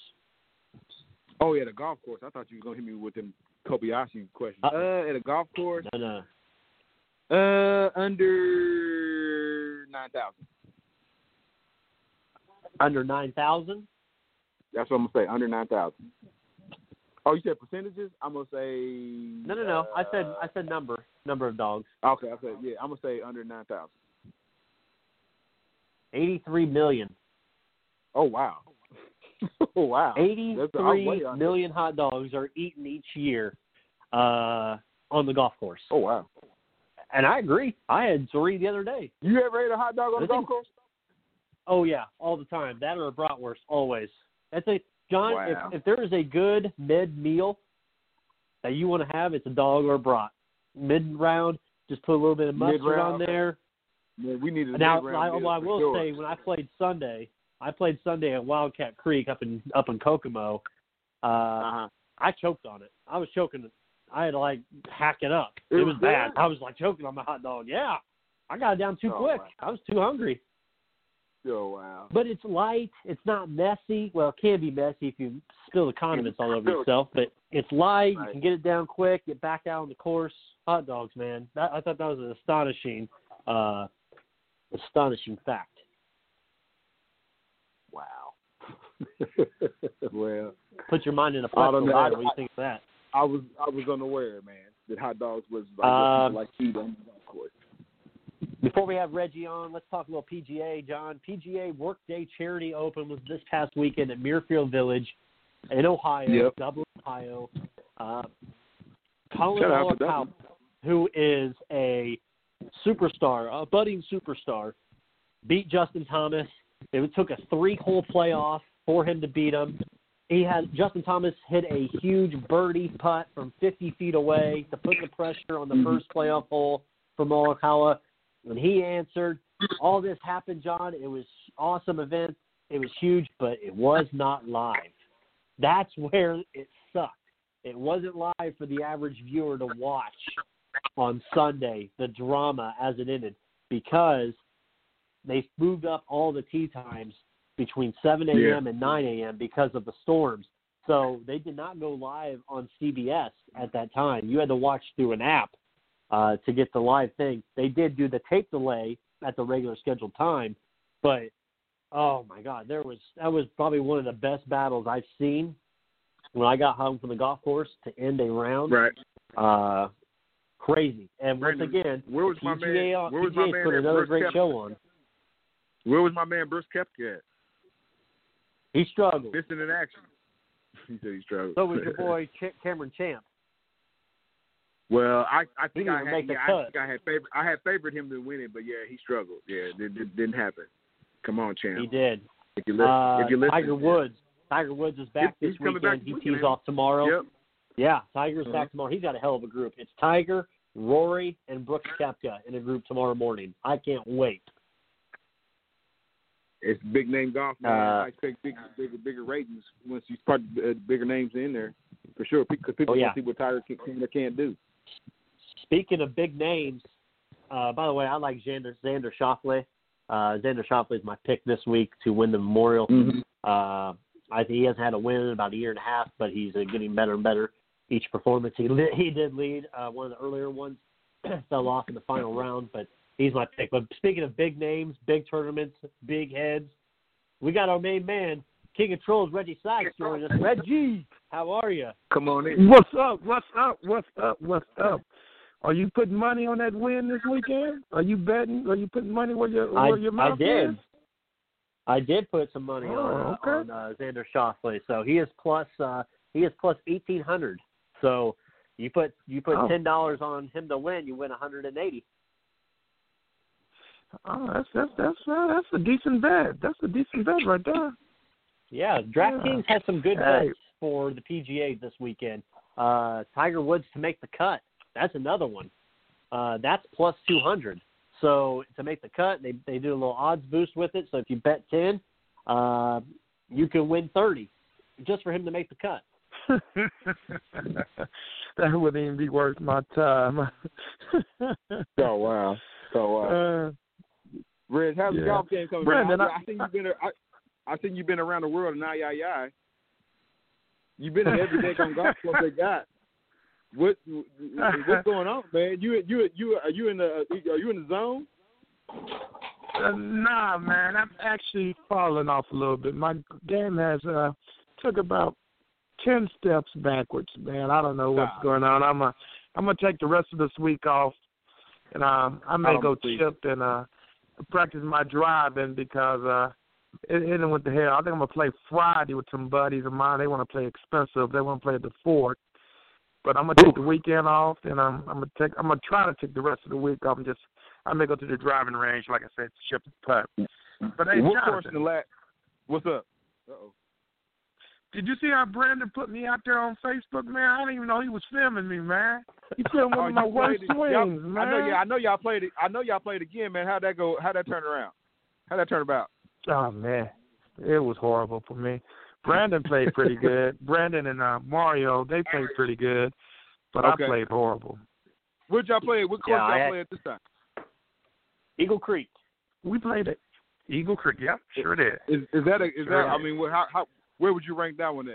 Oh, yeah, the golf course. I thought you were going to hit me with them Kobayashi questions. Uh, Uh, at a golf course, No, no. uh, under nine thousand. Under nine thousand? That's what I'm going to say, under nine thousand. Oh, you said percentages? I'm going to say... No, no, no. I said uh, I said number number of dogs. Okay, I said, yeah, I'm going to say under nine thousand. Eighty-three million. Oh, wow. Oh, wow. That's- I'm Eighty-three way under. million hot dogs are eaten each year uh, on the golf course. Oh, wow. And I agree. I had three the other day. You ever ate a hot dog on I a golf think- course? Oh yeah, all the time. That or a bratwurst, always. That's a John. Wow. If, if there is a good mid meal that you want to have, it's a dog or a brat. Mid round, just put a little bit of mustard Mid-round, on okay. there. Man, we need a Now, mid-round I, meal well, I for will sure. say, when I played Sunday, I played Sunday at Wildcat Creek up in up in Kokomo. Uh, Uh-huh. I choked on it. I was choking. I had to like hack it up. It It, was was bad. good? I was like choking on my hot dog. Yeah, I got it down too Oh, quick. wow. I was too hungry. Oh, wow. But it's light. It's not messy. Well, it can be messy if you spill the condiments all over Spill it. yourself. But it's light. Right. You can get it down quick. Get back out on the course. Hot dogs, man. That, I thought that was an astonishing, uh, astonishing fact. Wow. Well, Put your mind in a I don't pretzel. know. What I- do you think of that? I was I was unaware, man, that hot dogs was like Um, what people like to eat on the golf course. Before we have Reggie on, let's talk a little P G A, John. P G A Workday Charity Open was this past weekend at Muirfield Village in Ohio, Yep. Dublin, Ohio. Uh, Colin Shout out to Morikawa, Dublin. who is a superstar, a budding superstar, beat Justin Thomas. It took a three-hole playoff for him to beat him. He had Justin Thomas hit a huge birdie putt from fifty feet away to put the pressure on the Mhm. first playoff hole for Morikawa. When he answered, all this happened, John. It was awesome event. It was huge, but it was not live. That's where it sucked. It wasn't live for the average viewer to watch on Sunday, the drama as it ended, because they moved up all the tee times between seven a.m. Yeah. and nine a.m. because of the storms. So they did not go live on C B S at that time. You had to watch through an app uh, to get the live thing. They did do the tape delay at the regular scheduled time, but oh my God, there was that was probably one of the best battles I've seen when I got home from the golf course to end a round. Right. Uh, crazy. And once Brandon, again, where was P G A, my man? on, Where was P G A my man put at another Bruce great Koepka? show on. Where was my man Bruce Koepka at? He struggled. Missing in action. He said he struggled. So was your boy Ch- Cameron Champ. Well, I I He think didn't I even had make the yeah, I cut. think I had favored I had favored him to win it, but yeah, he struggled. Yeah, it, it didn't happen. Come on, champ. He did. If you listen, Uh, if you listen, Tiger Woods. Tiger Woods is back He's this coming weekend. back He this tees weekend. off tomorrow. Yep. Yeah, Tiger's Uh-huh. back tomorrow. He's got a hell of a group. It's Tiger, Rory, and Brooks Koepka in a group tomorrow morning. I can't wait. It's big name golf, man. Uh, I expect bigger, bigger, bigger ratings once you start uh, bigger names in there for sure. Because people Oh, yeah. want to see what Tiger can, can or can't do. Speaking of big names, uh, by the way, I like Xander, Xander Schauffele. Uh, Xander Schauffele is my pick this week to win the Memorial. Mm-hmm. Uh, I think he hasn't had a win in about a year and a half, but he's uh, getting better and better each performance. He li- he did lead uh, one of the earlier ones, fell off in the final round, but he's my pick. But speaking of big names, big tournaments, big heads, we got our main man, King of Trolls, Reggie Sykes, joining us. Reggie, how are you? Come on in. What's up? What's up? What's up? What's up? Are you putting money on that win this weekend? Are you betting? Are you putting money where your I, where your mouth I did. is? I did put some money Oh, on, okay. on uh, Xander Schauffele, so he is plus uh, he is plus eighteen hundred. So you put you put Oh. ten dollars on him to win, you win one hundred and eighty. Oh, that's that's that's uh, that's a decent bet. That's a decent bet right there. Yeah, DraftKings has some good Hey. bets for the P G A this weekend. Uh, Tiger Woods to make the cut. That's another one. Uh, that's plus two hundred. So to make the cut, they they do a little odds boost with it. So if you bet ten, uh, you can win thirty just for him to make the cut. That wouldn't even be worth my time. Oh wow. So wow. uh, Reg, how's the yeah. golf game coming? Brandon, I, I- I think you've been. I, I think you've been around the world, and now, yeah, yeah. You've been in every day on golf club they got. What what's going on, man? You you you are you in the are you in the zone? Uh, nah, man, I've actually fallen off a little bit. My game has uh, took about ten steps backwards, man. I don't know what's Ah. going on. I'm a, I'm gonna take the rest of this week off, and um, I may Oh, go please. chip and uh, practice my driving because uh, it, it what the hell. I think I'm gonna play Friday with some buddies of mine. They want to play expensive. They want to play at the Fort. But I'm gonna take the weekend off, and I'm I'm gonna take I'm gonna try to take the rest of the week off. And just I may go to the driving range, like I said, to chip and putt. But hey, what course Jonathan, in the last? What's up? Uh-oh. did you see how Brandon put me out there on Facebook, man? I didn't even know he was filming me, man. He filmed one Oh, of my you worst played it. Y'all- swings, man. I know, yeah, I know y'all played it. I know y'all played again, man. How'd that go? How'd that turn around? How'd that turn about? Oh man, it was horrible for me. Brandon played pretty good. Brandon and uh, Mario, they played pretty good, but Okay. I played horrible. What y'all play? What course Yeah, I y'all had- play at this time? Eagle Creek. We played at Eagle Creek. Yep, sure did. Is is that a is Sure. that? I mean, what, how how where would you rank that one at?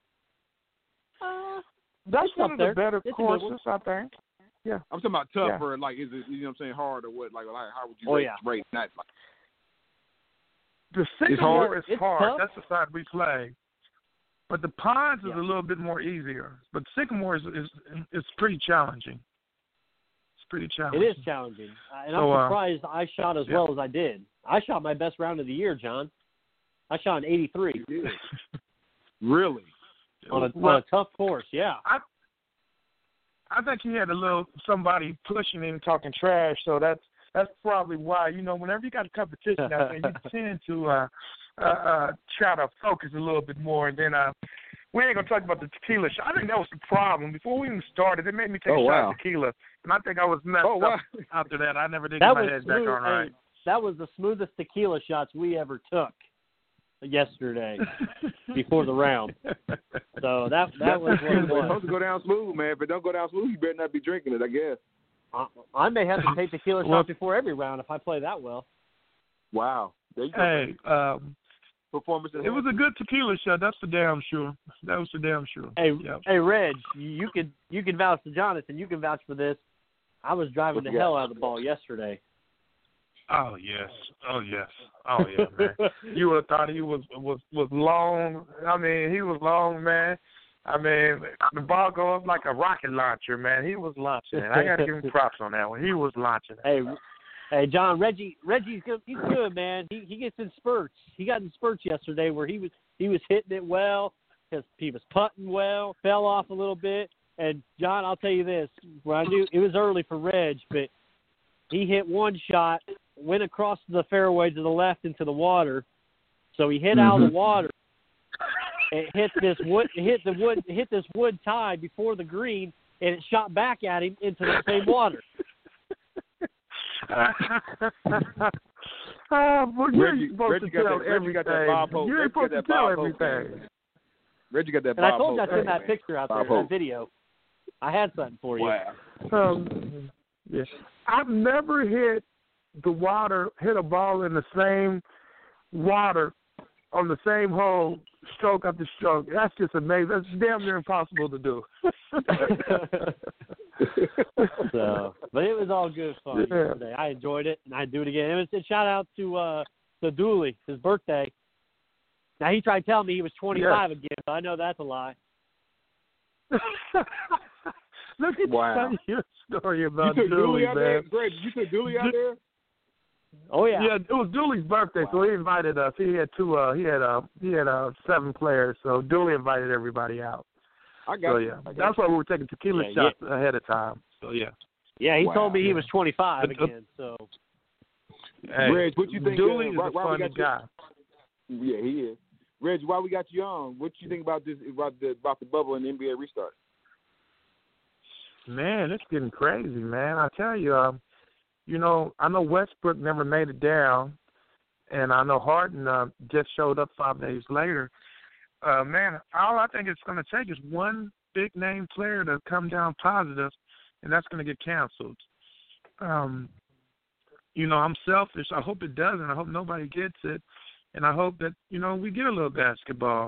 Uh, That's It's one up of the there. better It's a good one. courses, I think. Yeah. I'm talking about tough Yeah. or like is it you know what I'm saying hard or what like, like how would you Oh, rate, yeah. rate that? Like, The hard. Sycamore is It's hard. tough. That's the side we play. But the Ponds is Yeah. a little bit more easier. But Sycamore is is, is pretty challenging. It's pretty It challenging. is challenging, uh, and So, I'm uh, surprised I shot as yeah. well as I did. I shot my best round of the year, John. I shot an eighty-three really? on a, Well, on a tough course. Yeah. I I think he had a little somebody pushing him talking trash, so that's that's probably why. You know, whenever you got a competition out there, you tend to uh, uh, uh, try to focus a little bit more. And then uh, we ain't gonna talk about the tequila shot. I think that was the problem. Before we even started, it made me take Oh, a shot wow. of tequila, and I think I was messed Oh, wow. up after that. I never did That get my was head back smooth. on right. Hey, that was the smoothest tequila shots we ever took yesterday before the round. So that that was what it It's was. supposed to go down smooth, man. If it don't go down smooth, you better not be drinking it. I guess. I, I may have to take tequila Well- shots before every round if I play that well. Wow. There you go. Hey, um, performance. It was a good tequila shot. That's for damn sure. That was for damn sure. Hey, yep. hey, Reg, you could you can vouch for Jonathan. You can vouch for this. I was driving what the you hell got? out of the ball yesterday. Oh yes, oh yes, oh yeah, man. You would have thought he was was was long. I mean, he was long, man. I mean, the ball go up like a rocket launcher, man. He was launching it. I got to give him props on that one. He was launching it. Hey, hey, John, Reggie, Reggie's good. He's good, man. He he gets in spurts. He got in spurts yesterday where he was he was hitting it well, because he was putting well, fell off a little bit. And John, I'll tell you this: when I knew it was early for Reg, but he hit one shot, went across the fairway to the left into the water. So he hit mm-hmm. out of the water. It hit this wood, hit the wood, hit this wood tie before the green, and it shot back at him into the same water. uh, well, you're Reggie, supposed Reggie to got tell that, Reggie got that Bob Hope. You ain't Reggie supposed to got that tell Bob Hope everything. thing. Reggie got that and Bob I told you Hope I sent thing, that picture out Bob there, Hope. that video. I had something for you. Wow. Um, yeah. I've never hit the water, hit a ball in the same water on the same hole, stroke after stroke. That's just amazing. That's damn near impossible to do. So, but it was all good fun yeah. yesterday. I enjoyed it, and I'd do it again. It was a shout out to uh, to Dooley, his birthday. Now he tried to tell me he was twenty-five yes. again, but I know that's a lie. Let me wow. tell you a story about you took Dooley, Dooley out man. there? Greg, you took Dooley out there? Oh yeah. Yeah, it was Dooley's birthday, wow. so he invited us. He had two. Uh, he had uh, he had uh, seven players, so Dooley invited everybody out. I got so you. yeah, I got that's you. why we were taking tequila yeah, shots yeah. ahead of time. So yeah. Yeah, he wow. told me he yeah. was twenty-five But, uh, again. So. Hey, Reg, what you think? Dooley uh, is why, a why we funny got guy. You, yeah, he is. Reg, why we got you on? What you think about this? About the about the bubble and the N B A restart? Man, it's getting crazy, man. I tell you, um, you know, I know Westbrook never made it down, and I know Harden uh, just showed up five days later. Uh, man, all I think it's going to take is one big-name player to come down positive, and that's going to get canceled. Um, you know, I'm selfish. I hope it doesn't. I hope nobody gets it, and I hope that, you know, we get a little basketball.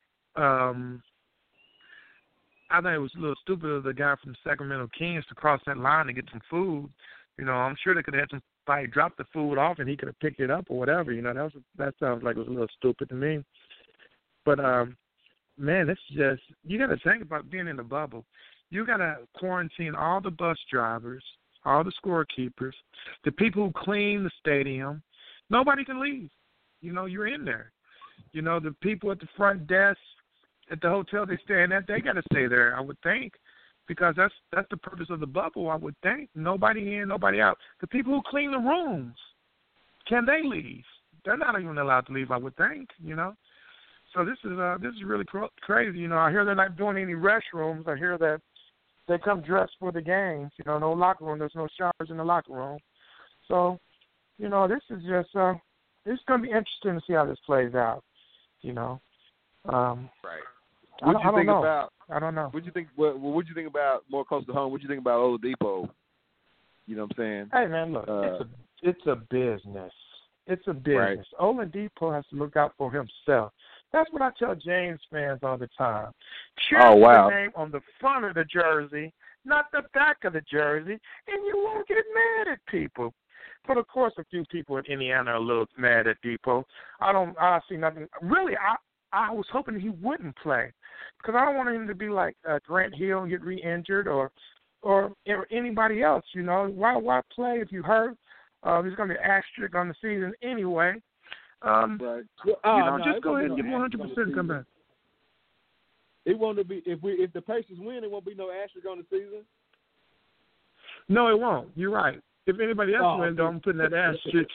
Um I think it was a little stupid of the guy from the Sacramento Kings to cross that line to get some food. You know, I'm sure they could have had somebody drop the food off and he could have picked it up or whatever. You know, that was that sounds like it was a little stupid to me. But um, man, it's just you got to think about being in the bubble. You got to quarantine all the bus drivers, all the scorekeepers, the people who clean the stadium. Nobody can leave. You know, you're in there. You know, the people at the front desk. At the hotel they stay at, they got to stay there, I would think, because that's that's the purpose of the bubble, I would think. Nobody in, nobody out. The people who clean the rooms, can they leave? They're not even allowed to leave, I would think, you know. So this is uh, this is really cr- crazy. You know, I hear they're not doing any restrooms. I hear that they come dressed for the games. You know, no locker room. There's no showers in the locker room. So, you know, this is just uh, it's going to be interesting to see how this plays out. You know. Um, right. What do you think know. about? I don't know. What you think? What What you think about more close to home? What you think about Oladipo? You know what I'm saying? Hey man, look, uh, it's a it's a business. It's a business. Right. Oladipo has to look out for himself. That's what I tell James fans all the time. Cheer oh wow! the name on the front of the jersey, not the back of the jersey, and you won't get mad at people. But of course, a few people in Indiana are a little mad at Depot. I don't. I see nothing. Really, I. I was hoping he wouldn't play because I don't want him to be like uh, Grant Hill and get re-injured or, or or anybody else. You know, why why play if you hurt? Uh, there's going to be an asterisk on the season anyway. Um, right. Well, uh, you know, no, just go ahead and give one hundred percent and come back. It won't be if we if the Pacers win, it won't be no asterisk on the season. No, it won't. You're right. If anybody else oh, wins, I'm putting that asterisk.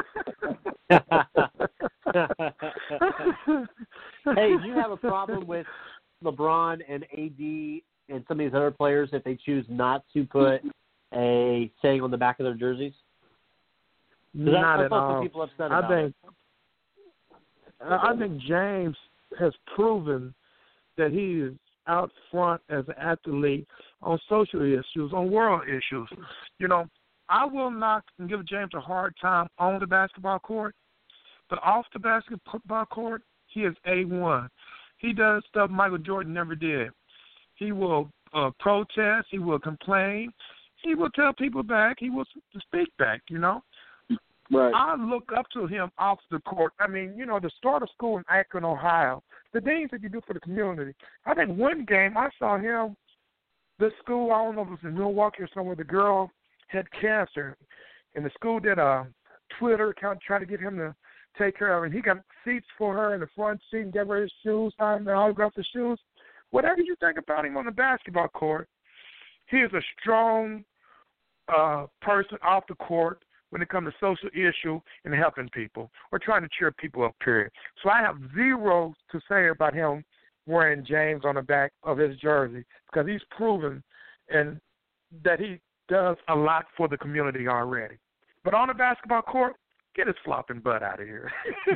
Hey, do you have a problem with LeBron and A D and some of these other players if they choose not to put a saying on the back of their jerseys? Not that, at all. People upset I about think it. I think James has proven that he is out front as an athlete on social issues, on world issues. You know, I will not give James a hard time on the basketball court, but off the basketball court, he is A one. He does stuff Michael Jordan never did. He will uh, protest. He will complain. He will tell people back. He will speak back, you know. Right. I look up to him off the court. I mean, you know, the start of school in Akron, Ohio, the things that you do for the community. I think one game I saw him, the school, I don't know if it was in Milwaukee or somewhere, the girl had cancer, and the school did a Twitter account trying to get him to take care of her, and he got seats for her in the front seat and gave her his shoes, signed and autographed the shoes. Whatever you think about him on the basketball court, he is a strong uh, person off the court when it comes to social issue and helping people or trying to cheer people up, period. So I have zero to say about him wearing James on the back of his jersey because he's proven and that he does a lot for the community already. But on the basketball court, get his flopping butt out of here.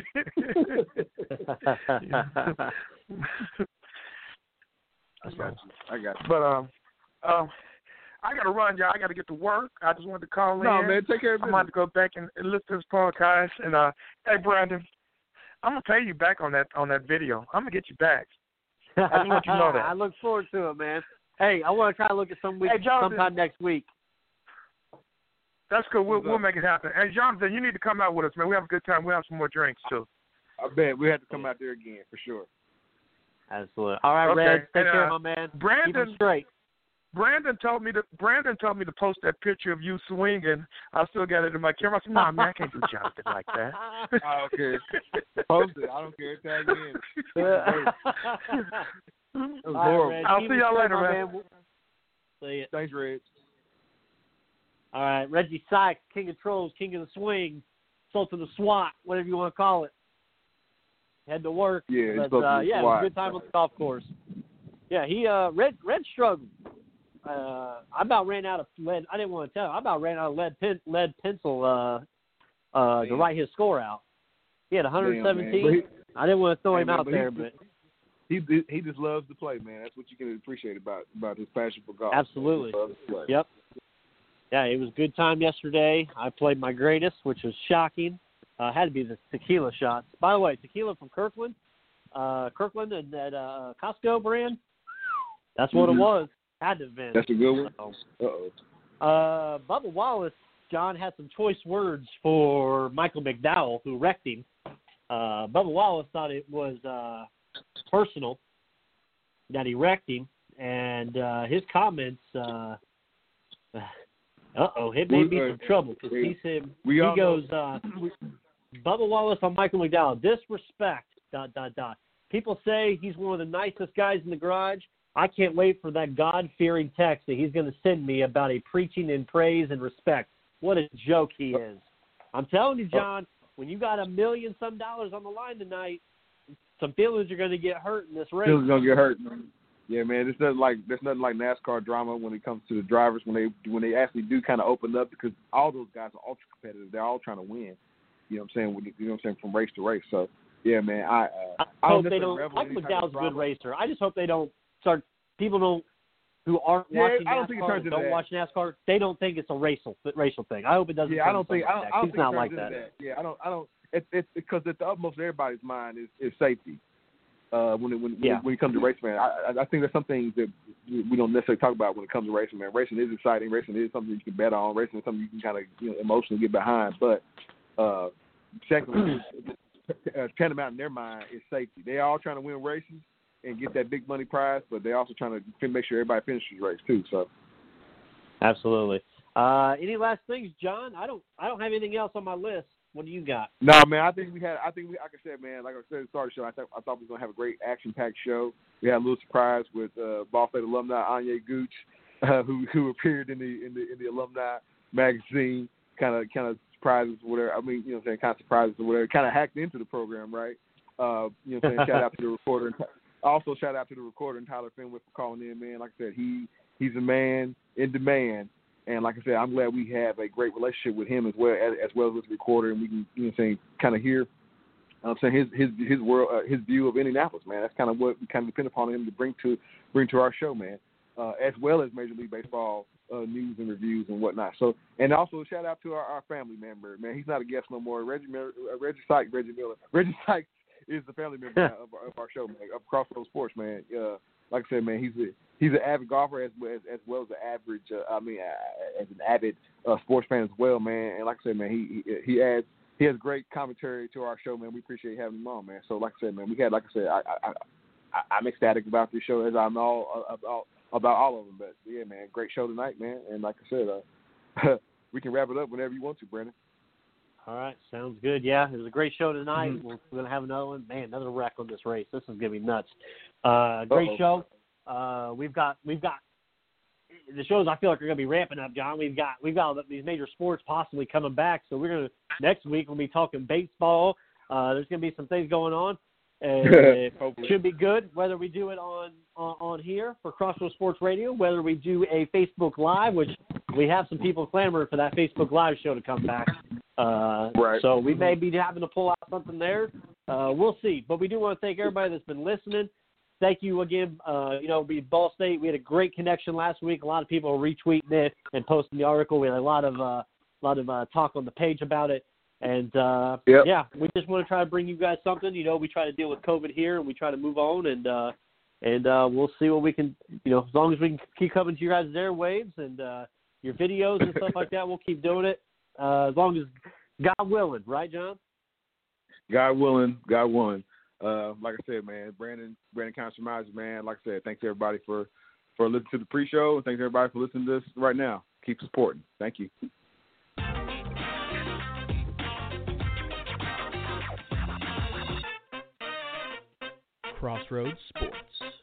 I got you. I got you. But um, um, I got to run, y'all. I got to get to work. I just wanted to call in. No, man, take care of it. I'm about to go back and, and listen to this podcast. And uh, hey, Brandon, I'm gonna pay you back on that on that video. I'm gonna get you back. I just want you to know that. I look forward to it, man. Hey, I want to try to look at some week, hey, Jonathan, sometime next week. That's good. We'll, we'll make it happen. And Jonathan, you need to come out with us, man. We have a good time. We'll have some more drinks too. I bet we have to come out there again for sure. Absolutely. All right, Okay. Red. Take and, care, uh, my man. Brandon, Keep 'em straight. Brandon told me to Brandon told me to post that picture of you swinging. I still got it in my camera. I said, "Nah, man, I can't do Jonathan like that." I don't care. Post it. I don't care. Tag me in. It was horrible. Right, I'll Keep see it y'all straight, later, my man. See ya. Thanks, Red. All right, Reggie Sykes, King of Trolls, King of the Swing, Sultan of the SWAT, whatever you want to call it. Head to work. Yeah, it's but, uh, Sultan of the yeah, it was SWAT. a good time on the golf course. Yeah, he uh, Red Red struggled. Uh, I about ran out of lead. I didn't want to tell. I about ran out of lead pen, lead pencil uh, uh, to write his score out. He had one hundred seventeen. Damn, I didn't want to throw hey, him man, out but there, he, but he he just loves to play, man. That's what you can appreciate about about his passion for golf. absolutely. He loves to play. Yep. Yeah, it was a good time yesterday. I played my greatest, which was shocking. Uh, had to be the tequila shots. By the way, tequila from Kirkland, uh, Kirkland and that uh, Costco brand. That's what mm-hmm. it was. Had to have been. That's a good one. So, Uh-oh. Uh, Bubba Wallace, John, had some choice words for Michael McDowell, who wrecked him. Uh, Bubba Wallace thought it was uh, personal that he wrecked him, and uh, his comments, uh, uh-oh, it made me some trouble because he said, we he all goes, uh, Bubba Wallace on Michael McDowell, disrespect, dot, dot, dot. People say he's one of the nicest guys in the garage. I can't wait for that God-fearing text that he's going to send me about a preaching in praise and respect. What a joke he is. I'm telling you, John, when you got a million some dollars on the line tonight, some feelings are going to get hurt in this race. Feelings gonna get hurt, man. Yeah, man. There's nothing like there's nothing like NASCAR drama when it comes to the drivers when they when they actually do kind of open up because all those guys are ultra competitive. They're all trying to win. You know what I'm saying? You know what I'm saying? From race to race. So yeah, man. I uh, I, I hope don't they don't. revel Michael in any type of McDowell's a good drama. racer. I just hope they don't start. People don't who aren't Yeah, watching I don't think it NASCAR turns and into don't that. watch NASCAR. They don't think it's a racial racial thing. I hope it doesn't. Yeah, turn I don't think I don't, into I don't He's think not it like turns that. into that. Yeah, I don't I don't. It's it's because at the utmost of everybody's mind is, is safety. Uh, when it, when Yeah. when it comes to racing, man, I, I think there's some things that we don't necessarily talk about when it comes to racing, man. Racing is exciting. Racing is something you can bet on. Racing is something you can kind of you know, emotionally get behind. But uh, secondly, uh, tantamount in their mind is safety. They're all trying to win races and get that big money prize, but they're also trying to make sure everybody finishes the race too. So, Absolutely. Uh, any last things, John? I don't. I don't have anything else on my list. What do you got? no, man, I think we had. I think we, like I said, man, like I said at the start of the show, I thought I thought we were gonna have a great action-packed show. We had a little surprise with uh, Ball State alumni Anya Gooch, uh, who who appeared in the in the in the alumni magazine. Kind of kind of surprises or whatever. I mean, you know, what I'm saying kind of surprises or whatever. Kind of hacked into the program, right? Uh, you know, what I'm saying shout out to the reporter. And also shout out to the recorder and Tyler Fenwick for calling in, man. Like I said, he he's a man in demand. And like I said, I'm glad we have a great relationship with him as well as, as well as with the recorder, and we can, you know, saying kind of hear, I'm saying his his his world, uh, his view of Indianapolis, man. That's kind of what we kind of depend upon him to bring to bring to our show, man. uh, as well as Major League Baseball uh, news and reviews and whatnot. So, and also a shout out to our, our family member. Man, he's not a guest no more. Reggie, uh, Reggie Sykes, Reggie Miller. Reggie Sykes is the family member now of, our, of our show, man, of Crossroads Sports, man. Uh, like I said, man, he's a, he's an avid golfer as well as, as well as an average. Uh, I mean, uh, as an avid uh, sports fan as well, man. And like I said, man, he he, he adds he has great commentary to our show, man. We appreciate having him on, man. So, like I said, man, we had, like I said, I, I, I I'm ecstatic about this show as I'm all about about all of them. But yeah, man, great show tonight, man. And like I said, uh, we can wrap it up whenever you want to, Brandon. All right, sounds good. Yeah, it was a great show tonight. Mm-hmm. We're, we're going to have another one. Man, another wreck on this race. This is going to be nuts. Uh, great Uh-oh. show. Uh, we've got we've got the shows. I feel like are going to be ramping up, John. We've got we've got these major sports possibly coming back. So we're going to next week we'll be talking baseball. Uh, there's going to be some things going on. And it should be good, whether we do it on, on on here for Crossroads Sports Radio, whether we do a Facebook Live, which we have some people clamoring for that Facebook Live show to come back. Uh, right. So we may be having to pull out something there. Uh, we'll see. But we do want to thank everybody that's been listening. Thank you again. Uh, you know, we Ball State, we had a great connection last week. A lot of people were retweeting it and posting the article. We had a lot of uh, lot of uh, talk on the page about it. And, uh, yep. yeah, we just want to try to bring you guys something. You know, we try to deal with COVID here, and we try to move on, and uh, and uh, we'll see what we can, you know, as long as we can keep coming to your guys' airwaves and uh, your videos and stuff like that, we'll keep doing it uh, as long as God willing. Right, John? God willing, God willing. Uh, like I said, man, Brandon, Brandon Consumizer, man, like I said, thanks everybody for, for listening to the pre-show, and thanks everybody for listening to this right now. Keep supporting. Thank you. Crossroads Sports.